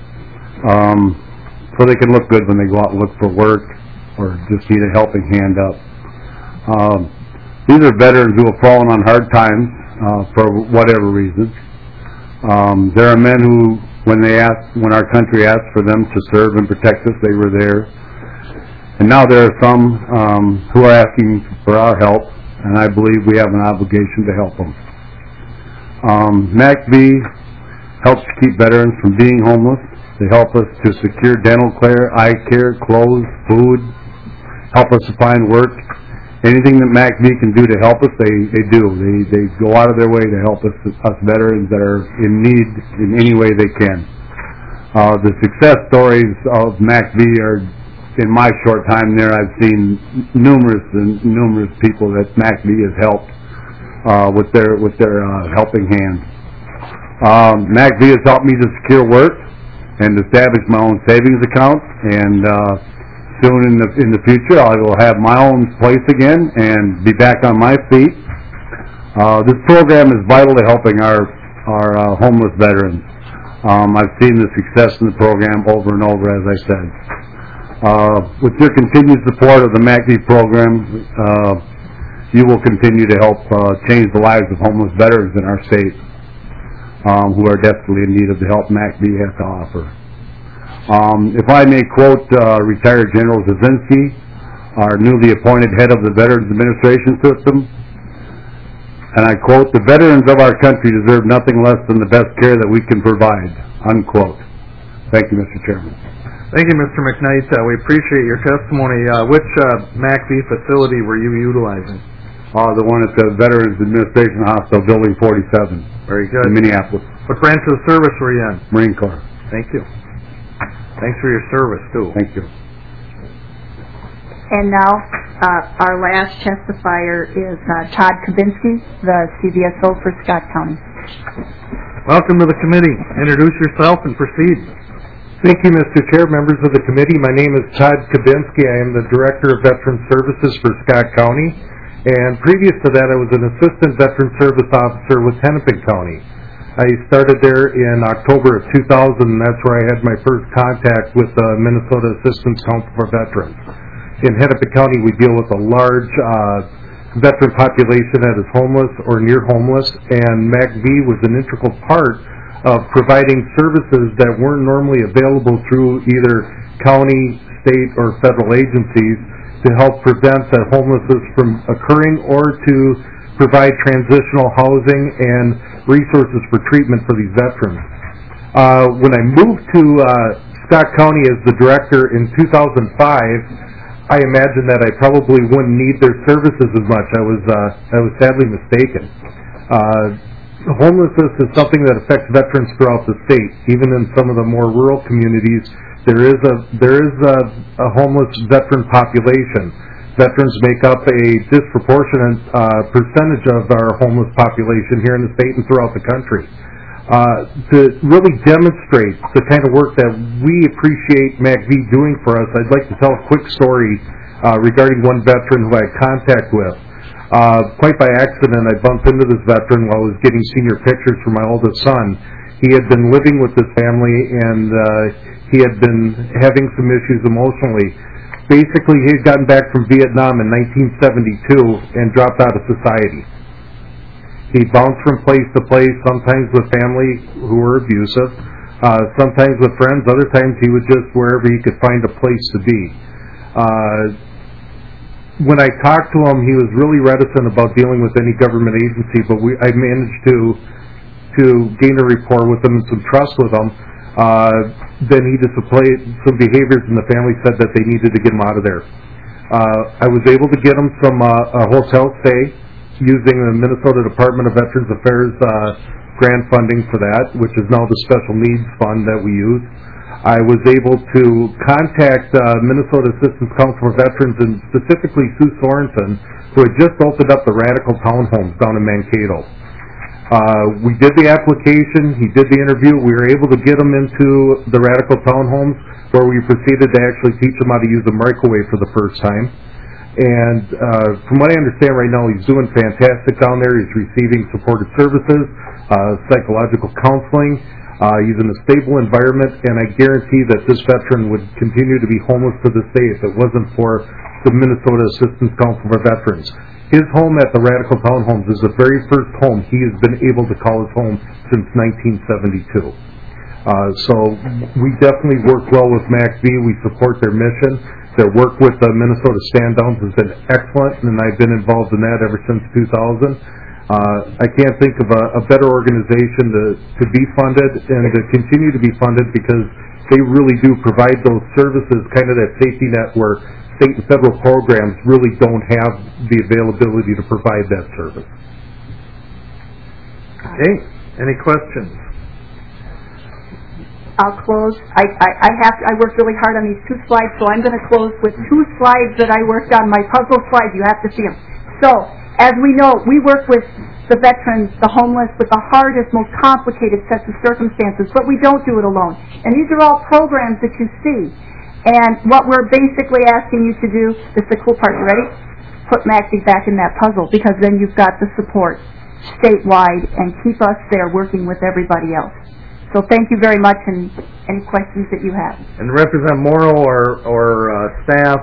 so they can look good when they go out and look for work or just need a helping hand up. These are veterans who have fallen on hard times for whatever reason. There are men who When our country asked for them to serve and protect us, they were there. And now there are some who are asking for our help, and I believe we have an obligation to help them. MACV helps keep veterans from being homeless. They help us to secure dental care, eye care, clothes, food, help us to find work. Anything that MACV can do to help us, they do. They go out of their way to help us veterans that are in need in any way they can. The success stories of MACV are, in my short time there, I've seen numerous people that MACV has helped with their helping hand. MACV has helped me to secure work and establish my own savings account, and soon in the future I will have my own place again and be back on my feet. This program is vital to helping our homeless veterans. I've seen the success in the program over and over, as I said. With your continued support of the MACV program, you will continue to help change the lives of homeless veterans in our state who are desperately in need of the help MACV has to offer. If I may quote retired General Zazinski, our newly appointed head of the Veterans Administration System, and I quote, "The veterans of our country deserve nothing less than the best care that we can provide," unquote. Thank you, Mr. Chairman. Thank you, Mr. McKnight. We appreciate your testimony. Which MACV facility were you utilizing? The one at the Veterans Administration Hospital, Building 47. Very good. In Minneapolis. What branch of the service were you in? Marine Corps. Thank you. Thanks for your service, too. Thank you. And now, our last testifier is Todd Kabinski, the CVSO for Scott County. Welcome to the committee. Introduce yourself and proceed. Thank you, Mr. Chair, members of the committee. My name is Todd Kabinski. I am the Director of Veteran Services for Scott County. And previous to that, I was an Assistant Veteran Service Officer with Hennepin County. I started there in October of 2000, and that's where I had my first contact with the Minnesota Assistance Council for Veterans. In Hennepin County, we deal with a large veteran population that is homeless or near homeless, and MACV was an integral part of providing services that weren't normally available through either county, state, or federal agencies to help prevent that homelessness from occurring or to provide transitional housing and resources for treatment for these veterans. When I moved to Scott County as the director in 2005, I imagined that I probably wouldn't need their services as much. I was sadly mistaken. Homelessness is something that affects veterans throughout the state. Even in some of the more rural communities, there is a homeless veteran population. Veterans make up a disproportionate percentage of our homeless population here in the state and throughout the country. To really demonstrate the kind of work that we appreciate MACV doing for us, I'd like to tell a quick story regarding one veteran who I had contact with. Quite by accident, I bumped into this veteran while I was getting senior pictures for my oldest son. He had been living with this family, and he had been having some issues emotionally. Basically, he had gotten back from Vietnam in 1972 and dropped out of society. He bounced from place to place, sometimes with family who were abusive, sometimes with friends, other times he was just wherever he could find a place to be. When I talked to him, he was really reticent about dealing with any government agency, but I managed to gain a rapport with him and some trust with him. Then he displayed some behaviors, and the family said that they needed to get him out of there. I was able to get him some a hotel stay using the Minnesota Department of Veterans Affairs grant funding for that, which is now the Special Needs Fund that we use. I was able to contact Minnesota Assistance Council for Veterans, and specifically Sue Sorensen, who had just opened up the Radical Townhomes down in Mankato. We did the application, he did the interview, we were able to get him into the Radical Townhomes, where we proceeded to actually teach him how to use a microwave for the first time. And from what I understand right now, he's doing fantastic down there. He's receiving supported services, psychological counseling. He's in a stable environment, and I guarantee that this veteran would continue to be homeless to this day if it wasn't for the Minnesota Assistance Council for Veterans. His home at the Radical Townhomes is the very first home he has been able to call his home since 1972. So we definitely work well with MACV. We support their mission. Their work with the Minnesota Stand-Downs has been excellent, and I've been involved in that ever since 2000. I can't think of a better organization to be funded and to continue to be funded, because they really do provide those services, kind of that safety net where state and federal programs really don't have the availability to provide that service. Okay, any questions? I'll close. I worked really hard on these 2 slides, so I'm going to close with 2 slides that I worked on, my puzzle slides. You have to see them. So, as we know, we work with the veterans, the homeless, with the hardest, most complicated sets of circumstances, but we don't do it alone. And these are all programs that you see. And what we're basically asking you to do, this is the cool part, you ready? Put MACV back in that puzzle, because then you've got the support statewide and keep us there working with everybody else. So thank you very much, and any questions that you have. And Representative Morrow or staff,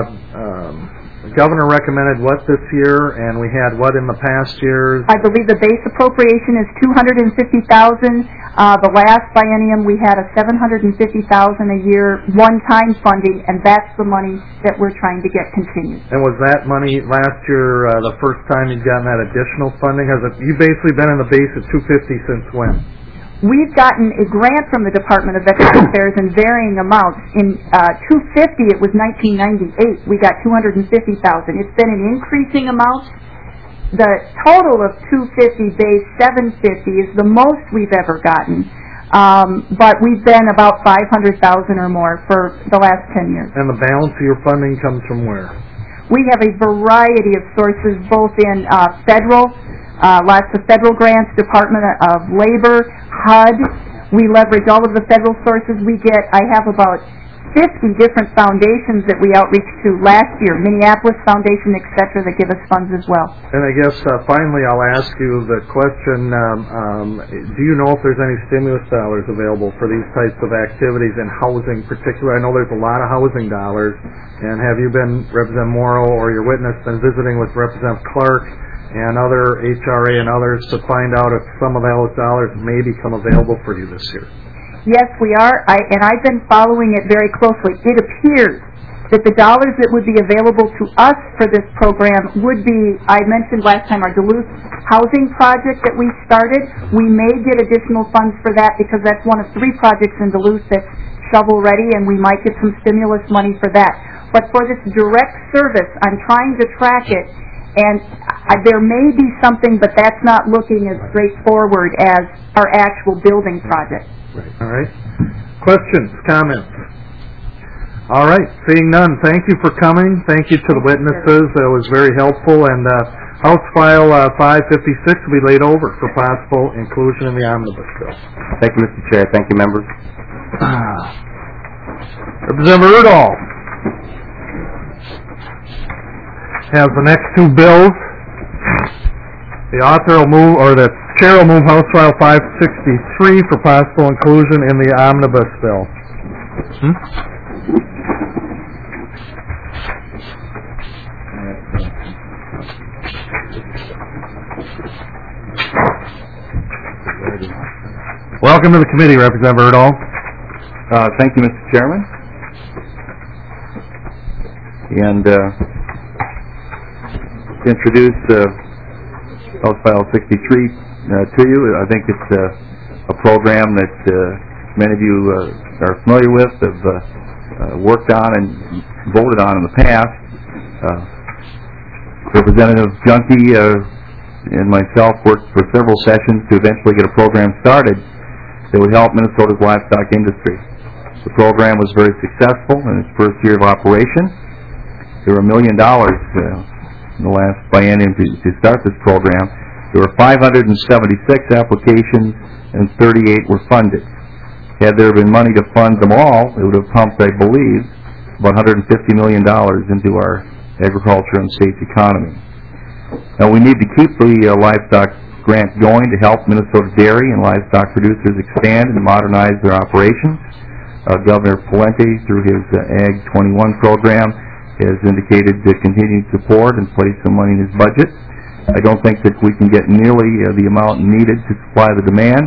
the governor recommended what this year, and we had what in the past years? I believe the base appropriation is $250,000. The last biennium we had a $750,000 a year one-time funding, and that's the money that we're trying to get continued. And was that money last year the first time you'd gotten that additional funding? You've basically been in the base at $250 since when? We've gotten a grant from the Department of Veterans Affairs in varying amounts. In 250, it was 1998. We got $250,000. It's been in increasing amounts. The total of 250 base, 750 is the most we've ever gotten. But we've been about 500,000 or more for the last 10 years. And the balance of your funding comes from where? We have a variety of sources, both in federal, lots of federal grants, Department of Labor, HUD. We leverage all of the federal sources we get. I have about 50 different foundations that we outreach to last year, Minneapolis Foundation, etc., that give us funds as well. And I guess finally I'll ask you the question, do you know if there's any stimulus dollars available for these types of activities in housing particularly? I know there's a lot of housing dollars, and have you been, Representative Morrow or your witness, been visiting with Representative Clark and other HRA and others to find out if some of those dollars may become available for you this year? Yes, we are, and I've been following it very closely. It appears that the dollars that would be available to us for this program would be, I mentioned last time, our Duluth housing project that we started. We may get additional funds for that because that's one of 3 projects in Duluth that's shovel-ready, and we might get some stimulus money for that. But for this direct service, I'm trying to track it, and there may be something, but that's not looking as straightforward as our actual building project. Right. All right. Questions, comments? All right. Seeing none, thank you for coming. Thank you to the witnesses. That was very helpful. And House File 556 will be laid over for possible inclusion in the omnibus bill. Thank you, Mr. Chair. Thank you, members. Representative Erdahl has the next 2 bills. The author will move, or the chair will move House File 563 for possible inclusion in the omnibus bill. Welcome to the committee, Representative Erdahl. Thank you, Mr. Chairman. And to introduce House File 63 to you, I think it's a program that many of you are familiar with, have worked on and voted on in the past. Representative Junkie and myself worked for several sessions to eventually get a program started that would help Minnesota's livestock industry. The program was very successful in its first year of operation. There were $1 million in the last biennium to start this program. There were 576 applications and 38 were funded. Had there been money to fund them all, it would have pumped, I believe, about $150 million into our agriculture and state's economy. Now, we need to keep the livestock grant going to help Minnesota dairy and livestock producers expand and modernize their operations. Governor Pawlenty, through his Ag 21 program, has indicated continued support and placed some money in his budget. I don't think that we can get nearly the amount needed to supply the demand,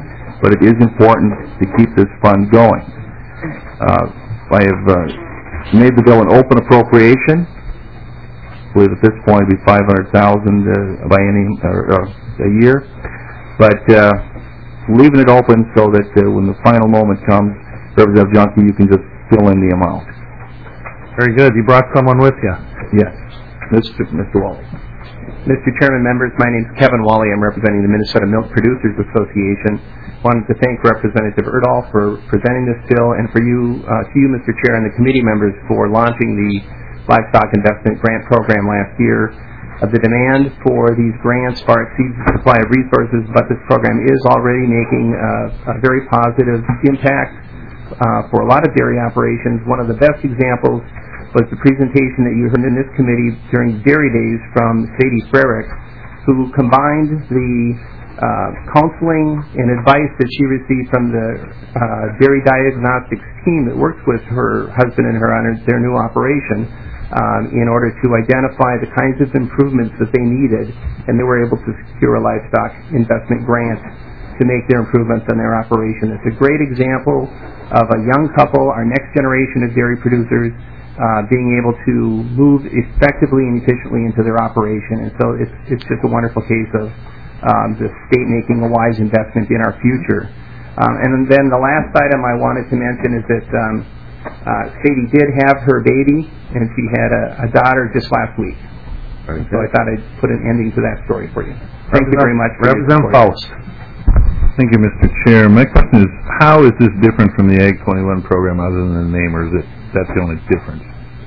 but it is important to keep this fund going. I have made the bill an open appropriation. I believe at this point it'd be $500,000 by a year, but leaving it open so that when the final moment comes, Representative Junkie, you can just fill in the amount. Very good. You brought someone with you. Yes, Mr. Wally. Mr. Chairman, members, my name is Kevin Wally. I'm representing the Minnesota Milk Producers Association. Wanted to thank Representative Erdahl for presenting this bill, and to you, Mr. Chair, and the committee members for launching the Livestock Investment Grant Program last year. The demand for these grants far exceeds the supply of resources, but this program is already making a very positive impact for a lot of dairy operations. One of the best examples was the presentation that you heard in this committee during Dairy Days from Sadie Frerick, who combined the counseling and advice that she received from the dairy diagnostics team that works with her husband and her on their new operation in order to identify the kinds of improvements that they needed, and they were able to secure a livestock investment grant to make their improvements on their operation. It's a great example of a young couple, our next generation of dairy producers, being able to move effectively and efficiently into their operation. And so it's just a wonderful case of the state making a wise investment in our future. And then the last item I wanted to mention is that Sadie did have her baby, and she had a daughter just last week. So I thought I'd put an ending to that story for you. Thank you very much. Representative Faust. Thank you, Mr. Chair. My question is, how is this different from the Ag 21 program other than the name, or is that's the only difference?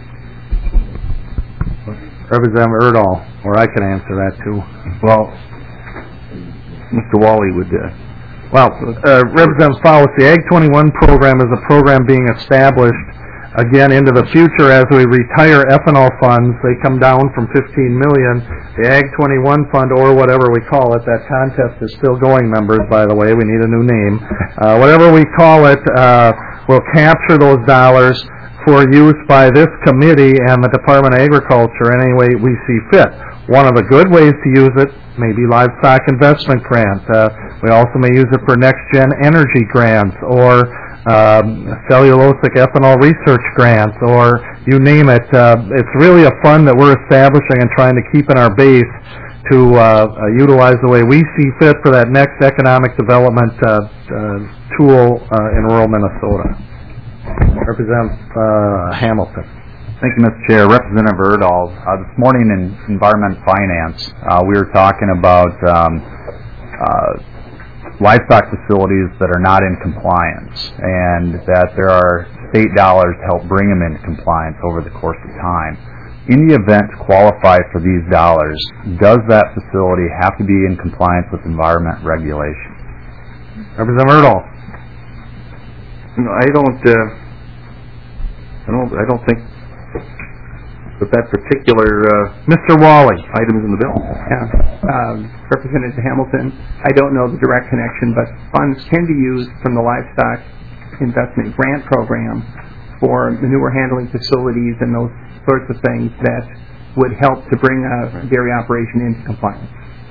Representative Erdahl, or I can answer that too. Well, Mr. Wally would. Representative Faust, the Ag 21 program is a program being established again into the future as we retire ethanol funds. They come down from $15 million. The Ag 21 fund, or whatever we call it, that contest is still going, members, by the way. We need a new name. Whatever we call it, will capture those dollars for use by this committee and the Department of Agriculture any way we see fit. One of the good ways to use it may be livestock investment grants. We also may use it for next-gen energy grants, or cellulosic ethanol research grants, or you name it. It's really a fund that we're establishing and trying to keep in our base to utilize the way we see fit for that next economic development tool in rural Minnesota. Representative Hamilton. Thank you, Mr. Chair. Representative Erdahl, this morning in Environment Finance, we were talking about livestock facilities that are not in compliance, and that there are state dollars to help bring them into compliance over the course of time. In the event to qualify for these dollars, does that facility have to be in compliance with environment regulations? Representative Erdahl. I don't think that particular Mr. Wally item is in the bill. Representative Hamilton, I don't know the direct connection, but funds can be used from the Livestock Investment Grant Program for manure handling facilities and those sorts of things that would help to bring a dairy operation into compliance.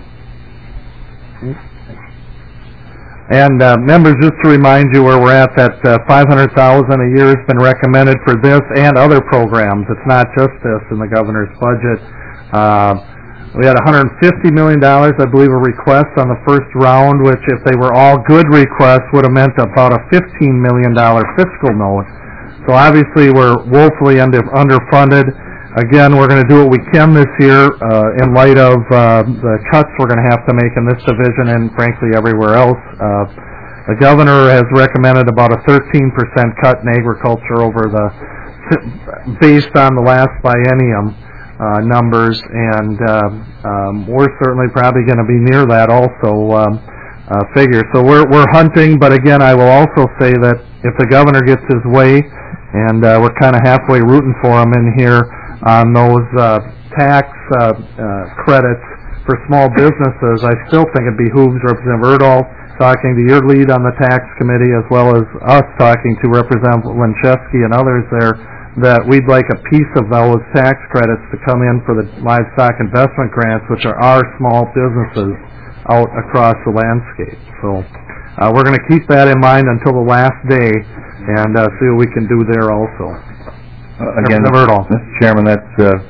And members, just to remind you where we're at, that $500,000 a year has been recommended for this and other programs. It's not just this in the governor's budget. We had $150 million, I believe, a request on the first round, which, if they were all good requests, would have meant about a $15 million fiscal note. So obviously we're woefully underfunded. Again, we're going to do what we can this year in light of the cuts we're going to have to make in this division and, frankly, everywhere else. The governor has recommended about a 13% cut in agriculture based on the last biennium numbers, and we're certainly probably going to be near that also figure. So we're hunting, but again, I will also say that if the governor gets his way, and we're kind of halfway rooting for him in here on those tax credits for small businesses, I still think it behooves Representative Erdahl talking to your lead on the tax committee, as well as us talking to Representative Winchevsky and others there, that we'd like a piece of those tax credits to come in for the livestock investment grants, which are our small businesses out across the landscape. So We're going to keep that in mind until the last day and see what we can do there also. Again, Mr. Chairman, that's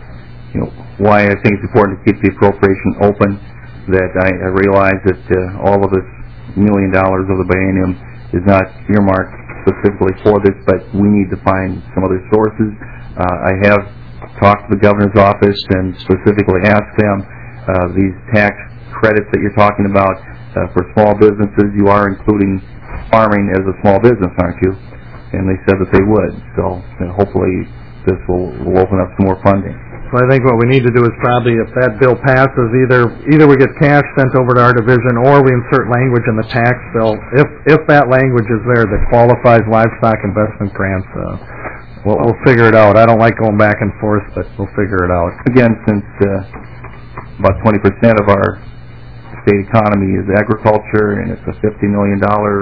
why I think it's important to keep the appropriation open, that I realize that all of this $1 million of the biennium is not earmarked specifically for this, but we need to find some other sources. I have talked to the governor's office and specifically asked them these tax credits that you're talking about for small businesses. You are including farming as a small business, aren't you? And they said that they would. So hopefully this will open up some more funding. So I think what we need to do is probably, if that bill passes, either we get cash sent over to our division or we insert language in the tax bill, if that language is there that qualifies livestock investment grants. We'll figure it out. I don't like going back and forth, but we'll figure it out. Again, since about 20% of our state economy is agriculture, and it's a $50 million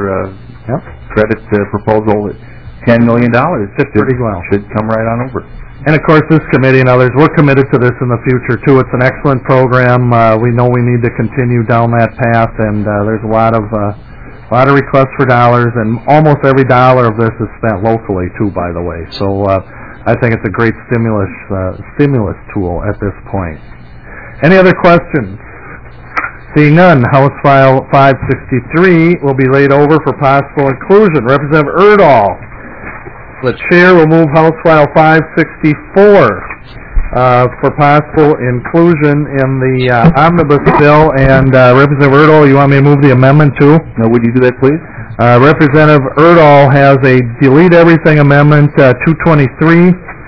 credit proposal, $10 million should come right on over. And of course, this committee and others, we're committed to this in the future too. It's an excellent program. We know we need to continue down that path, and there's a lot of requests for dollars, and almost every dollar of this is spent locally too, by the way. So I think it's a great stimulus tool at this point. Any other questions? Seeing none, House File 563 will be laid over for possible inclusion. Representative Erdahl. The chair will move House File 564 for possible inclusion in the omnibus bill. And Representative Erdahl, you want me to move the amendment too? No, would you do that, please? Representative Erdahl has a delete everything amendment 223,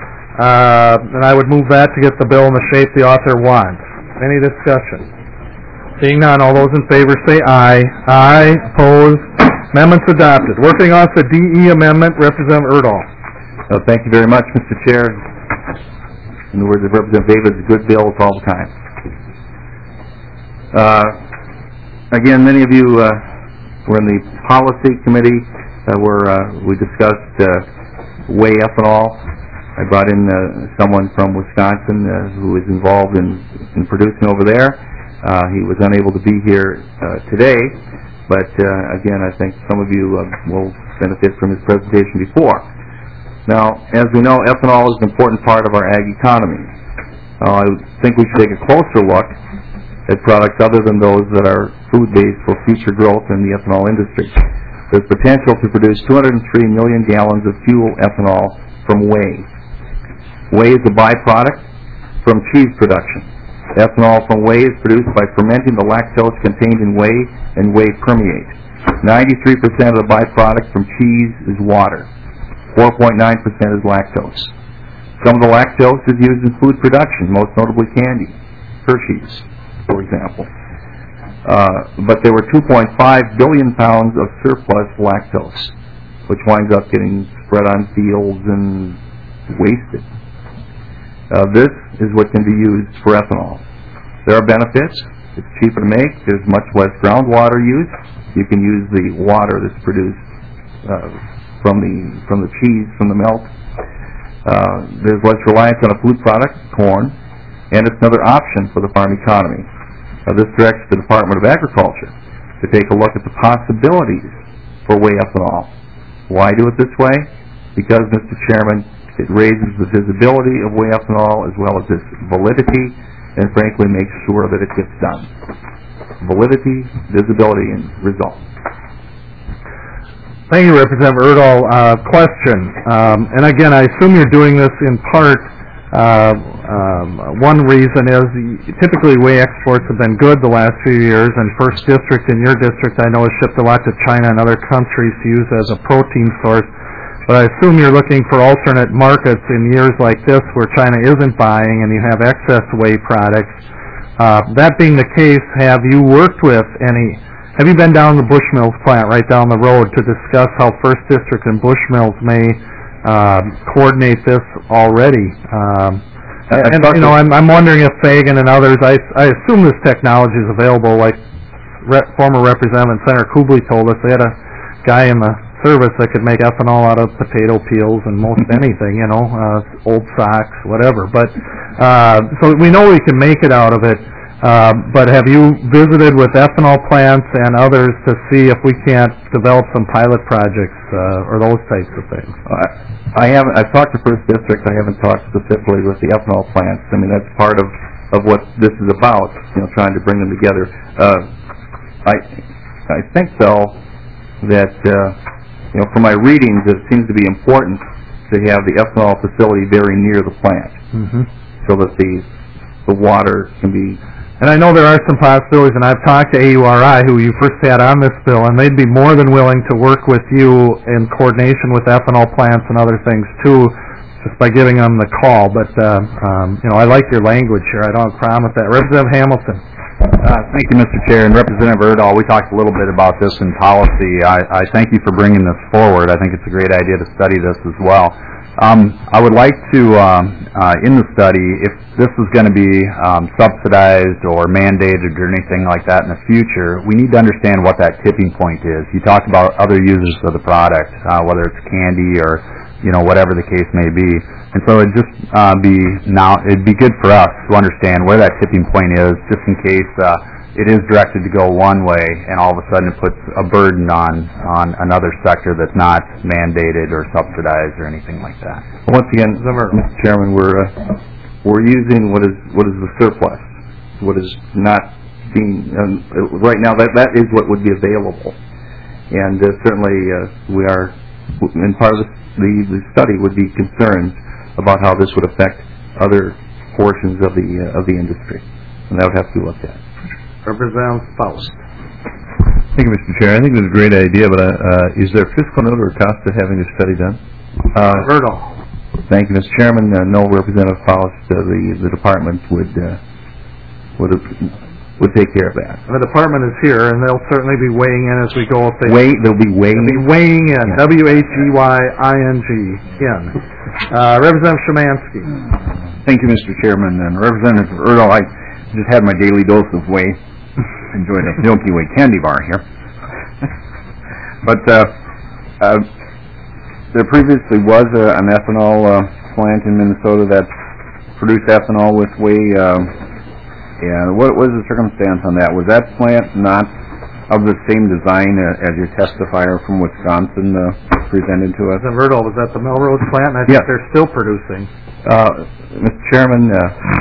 and I would move that to get the bill in the shape the author wants. Any discussion? Seeing none, all those in favor say aye. Aye. Opposed? Amendment's adopted. Working off the DE amendment, Representative Erdahl. Thank you very much, Mr. Chair. In the words of Representative Davis, good bills all the time. Again, many of you were in the policy committee where we discussed whey ethanol. I brought in someone from Wisconsin who is involved in producing over there. He was unable to be here today. But, again, I think some of you will benefit from his presentation before. Now, as we know, ethanol is an important part of our ag economy. I think we should take a closer look at products other than those that are food-based for future growth in the ethanol industry. There's potential to produce 203 million gallons of fuel ethanol from whey. Whey is a byproduct from cheese production. Ethanol from whey is produced by fermenting the lactose contained in whey, and whey permeate. 93% of the byproduct from cheese is water. 4.9% is lactose. Some of the lactose is used in food production, most notably candy, Hershey's, for example. But there were 2.5 billion pounds of surplus lactose, which winds up getting spread on fields and wasted. This is what can be used for ethanol. There are benefits. It's cheaper to make. There's much less groundwater use. You can use the water that's produced from the cheese, from the milk. There's less reliance on a food product, corn, and it's another option for the farm economy. This directs the Department of Agriculture to take a look at the possibilities for whey ethanol. Why do it this way? Because, Mr. Chairman, it raises the visibility of whey ethanol as well as its validity, and frankly makes sure that it gets done. Validity, visibility, and results. Thank you, Representative Erdahl. Question, and again, I assume you're doing this in part. One reason is typically whey exports have been good the last few years, and First District in your district I know has shipped a lot to China and other countries to use as a protein source. But I assume you're looking for alternate markets in years like this where China isn't buying and you have excess whey products. That being the case, have you been down the Bushmills plant right down the road to discuss how First District and Bushmills may coordinate this already? I'm wondering if Fagan and others, I assume this technology is available, like former Representative Senator Kubley told us. They had a guy in the service that could make ethanol out of potato peels and most anything, old socks, whatever. But so we know we can make it out of it. But have you visited with ethanol plants and others to see if we can't develop some pilot projects or those types of things? I haven't. I've talked to First District. I haven't talked specifically with the ethanol plants. I mean, that's part of what this is about. Trying to bring them together. I think though that from my readings, it seems to be important to have the ethanol facility very near the plant, so that the water can be. And I know there are some possibilities, and I've talked to AURI, who you first had on this bill, and they'd be more than willing to work with you in coordination with ethanol plants and other things too, just by giving them the call. But I like your language here. I don't have a problem with that. Representative Hamilton. Thank you, Mr. Chair. And Representative Erdahl, we talked a little bit about this in policy. I thank you for bringing this forward. I think it's a great idea to study this as well. I would like to, in the study, if this is going to be subsidized or mandated or anything like that in the future, we need to understand what that tipping point is. You talked about other users of the product, whether it's candy or whatever the case may be. And so it'd just it'd be good for us to understand where that tipping point is, just in case it is directed to go one way, and all of a sudden it puts a burden on another sector that's not mandated or subsidized or anything like that. Once again, Mr. Chairman, we're using what is the surplus, what is not being right now. That is what would be available, and certainly we are. And part of the study would be concerned about how this would affect other portions of the industry, and that would have to be looked at. Representative Faust. Thank you, Mr. Chair. I think it's a great idea, but is there fiscal note or cost to having this study done? Erdahl. Thank you, Mr. Chairman. No, Representative Faust, the department would take care of that. The department is here, and they'll certainly be weighing in as we go. If they'll be weighing. They'll be weighing in. Yeah. WHEYING in. Representative Szymanski. Thank you, Mr. Chairman. And Representative Erdahl, I just had my daily dose of whey. Enjoyed a Milky Way candy bar here. But there previously was an ethanol plant in Minnesota that produced ethanol with whey. And what was the circumstance on that? Was that plant not of the same design as your testifier from Wisconsin presented to us? Erdahl, was that the Melrose plant? And I think they're still producing. Mr. Chairman,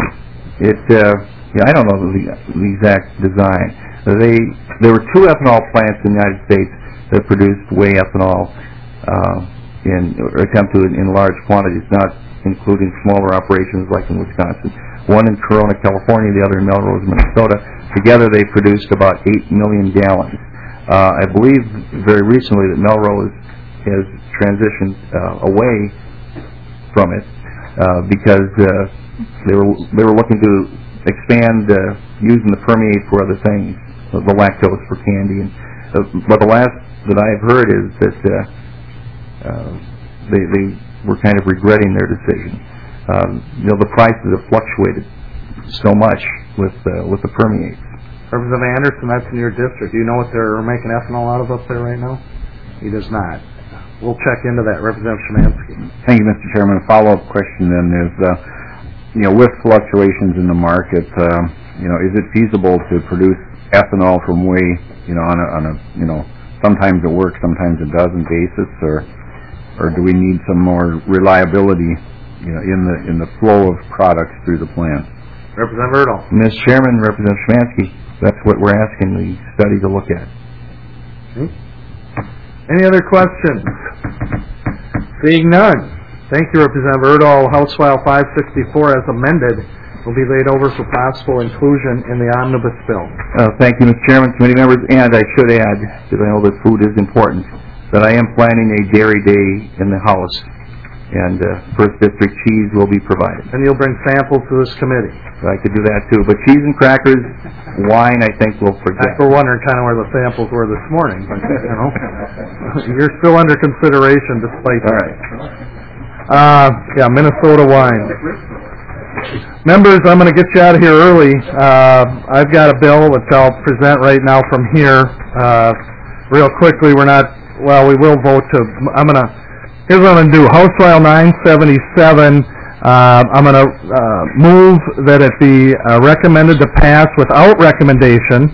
I don't know the exact design. There were two ethanol plants in the United States that produced whey ethanol in large quantities, not including smaller operations like in Wisconsin. One in Corona, California, the other in Melrose, Minnesota. Together they produced about 8 million gallons. I believe very recently that Melrose has transitioned away from it because they were looking to expand using the permeate for other things, the lactose for candy. But the last that I've heard is that they were kind of regretting their decision. The prices have fluctuated so much with the permeate. Representative Anderson, that's in your district. Do you know what they're making ethanol out of up there right now? He does not. We'll check into that. Representative Szymanski. Thank you, Mr. Chairman. A follow-up question then is, with fluctuations in the market, is it feasible to produce ethanol from whey, on a sometimes it works, sometimes it doesn't basis, or do we need some more reliability in the flow of products through the plant? Representative Erdahl. Mr. Chairman, Representative Szymanski, that's what we're asking the study to look at. Any other questions? Seeing none. Thank you, Representative Erdahl. House File 564 as amended will be laid over for possible inclusion in the omnibus bill. Thank you, Mr. Chairman, committee members, and I should add, because I know that food is important, that I am planning a dairy day in the House, and First District cheese will be provided. And you'll bring samples to this committee. I could do that too, but cheese and crackers, wine, I think we'll forget. We're wondering kind of where the samples were this morning, but you're still under consideration despite that. Minnesota wine. Members, I'm going to get you out of here early. I've got a bill which I'll present right now from here. Real quickly, we will vote to. Here's what I'm going to do. House File 977 I'm going to move that it be recommended to pass without recommendation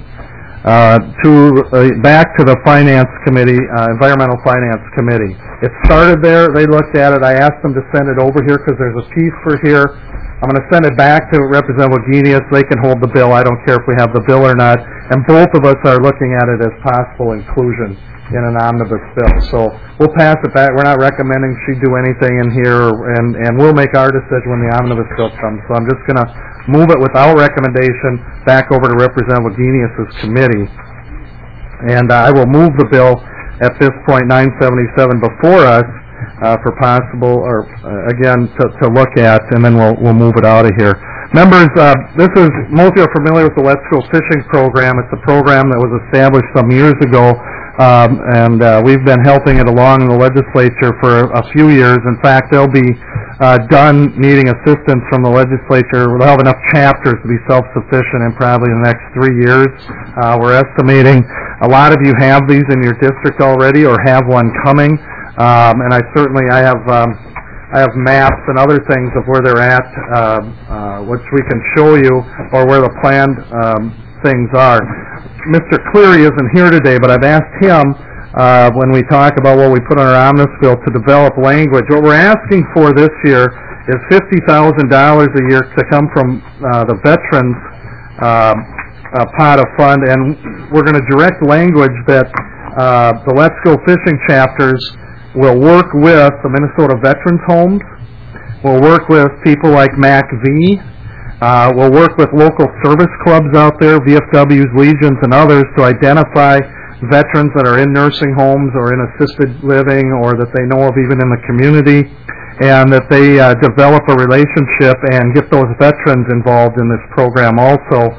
back to the Finance Committee, Environmental Finance Committee. It started there. They looked at it. I asked them to send it over here because there's a piece for here. I'm going to send it back to Representative Wagenius. They can hold the bill. I don't care if we have the bill or not. And both of us are looking at it as possible inclusion in an omnibus bill. So we'll pass it back. We're not recommending she do anything in here, and we'll make our decision when the omnibus bill comes. So I'm just going to move it without recommendation back over to Representative Wagenius' committee. And I will move the bill at this point, 977, before us for possible, or again, to look at, and then we'll move it out of here. Members, most of you are familiar with the Let's Go Fishing program. It's a program that was established some years ago, and we've been helping it along in the legislature for a few years. In fact, they'll be done needing assistance from the legislature. They'll have enough chapters to be self-sufficient in probably the next 3 years. We're estimating a lot of you have these in your district already or have one coming. And I have maps and other things of where they're at, which we can show you, or where the planned things are. Mr. Cleary isn't here today, but I've asked him when we talk about what we put on our omnibus bill to develop language. What we're asking for this year is $50,000 a year to come from the veterans pot of fund, and we're going to direct language that the Let's Go Fishing chapters will work with the Minnesota Veterans Homes. We'll work with people like MACV. We'll work with local service clubs out there, VFWs, Legions, and others, to identify veterans that are in nursing homes or in assisted living, or that they know of even in the community, and that they develop a relationship and get those veterans involved in this program also,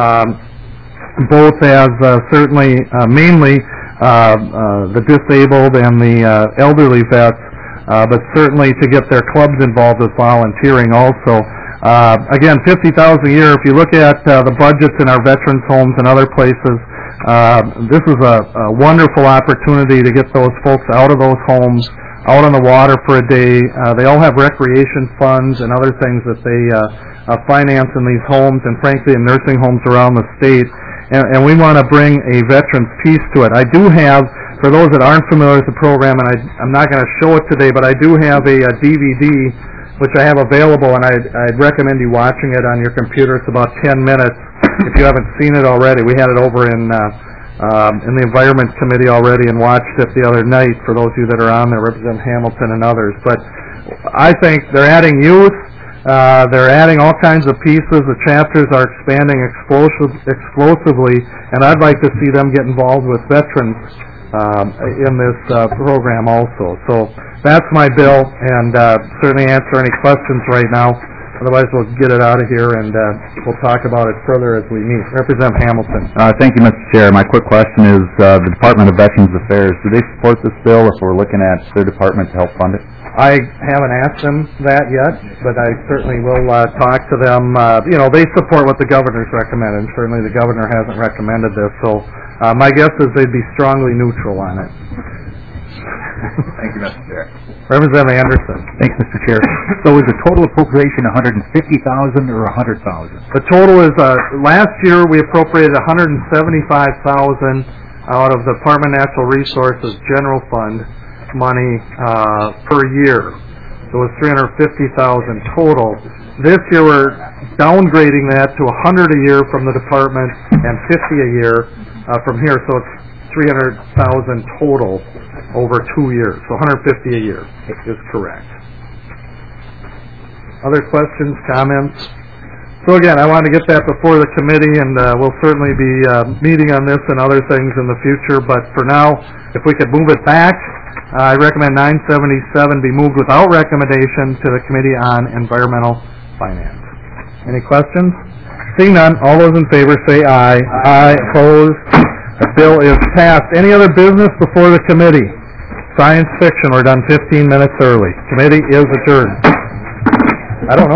both as certainly mainly the disabled and the elderly vets, but certainly to get their clubs involved with volunteering also. Again, $50,000 a year. If you look at the budgets in our veterans homes and other places, this is a wonderful opportunity to get those folks out of those homes, out on the water for a day. They all have recreation funds and other things that they finance in these homes, and frankly in nursing homes around the state. And we want to bring a veterans piece to it. I do have, for those that aren't familiar with the program, and I'm not going to show it today, but I do have a DVD which I have available, and I'd recommend you watching it on your computer. It's about 10 minutes if you haven't seen it already. We had it over in the Environment Committee already and watched it the other night, for those of you that are on there, Representative Hamilton and others. But I think they're adding youth. They're adding all kinds of pieces. The chapters are expanding explosively, and I'd like to see them get involved with veterans in this program also. So that's my bill, and certainly answer any questions right now. Otherwise, we'll get it out of here, and we'll talk about it further as we meet. Representative Hamilton. Thank you, Mr. Chair. My quick question is, the Department of Veterans Affairs, do they support this bill if we're looking at their department to help fund it? I haven't asked them that yet, but I certainly will talk to them. They support what the governor's recommended, and certainly the governor hasn't recommended this, so my guess is they'd be strongly neutral on it. Thank you, Mr. Chair. Representative Anderson. Thanks, Mr. Chair. So is the total appropriation $150,000 or $100,000? The total is, last year we appropriated $175,000 out of the Department of Natural Resources General Fund money per year. So it was $350,000 total. This year we're downgrading that to $100,000 a year from the department and $50,000 a year from here. So it's $300,000 total over 2 years. So $150,000 a year is correct. Other questions, comments? So again, I want to get that before the committee, and we'll certainly be meeting on this and other things in the future. But for now, if we could move it back, I recommend 977 be moved without recommendation to the Committee on Environmental Finance. Any questions? Seeing none, all those in favor say aye. Aye. Opposed? The bill is passed. Any other business before the committee? Science fiction, we're done 15 minutes early. Committee is adjourned. I don't know.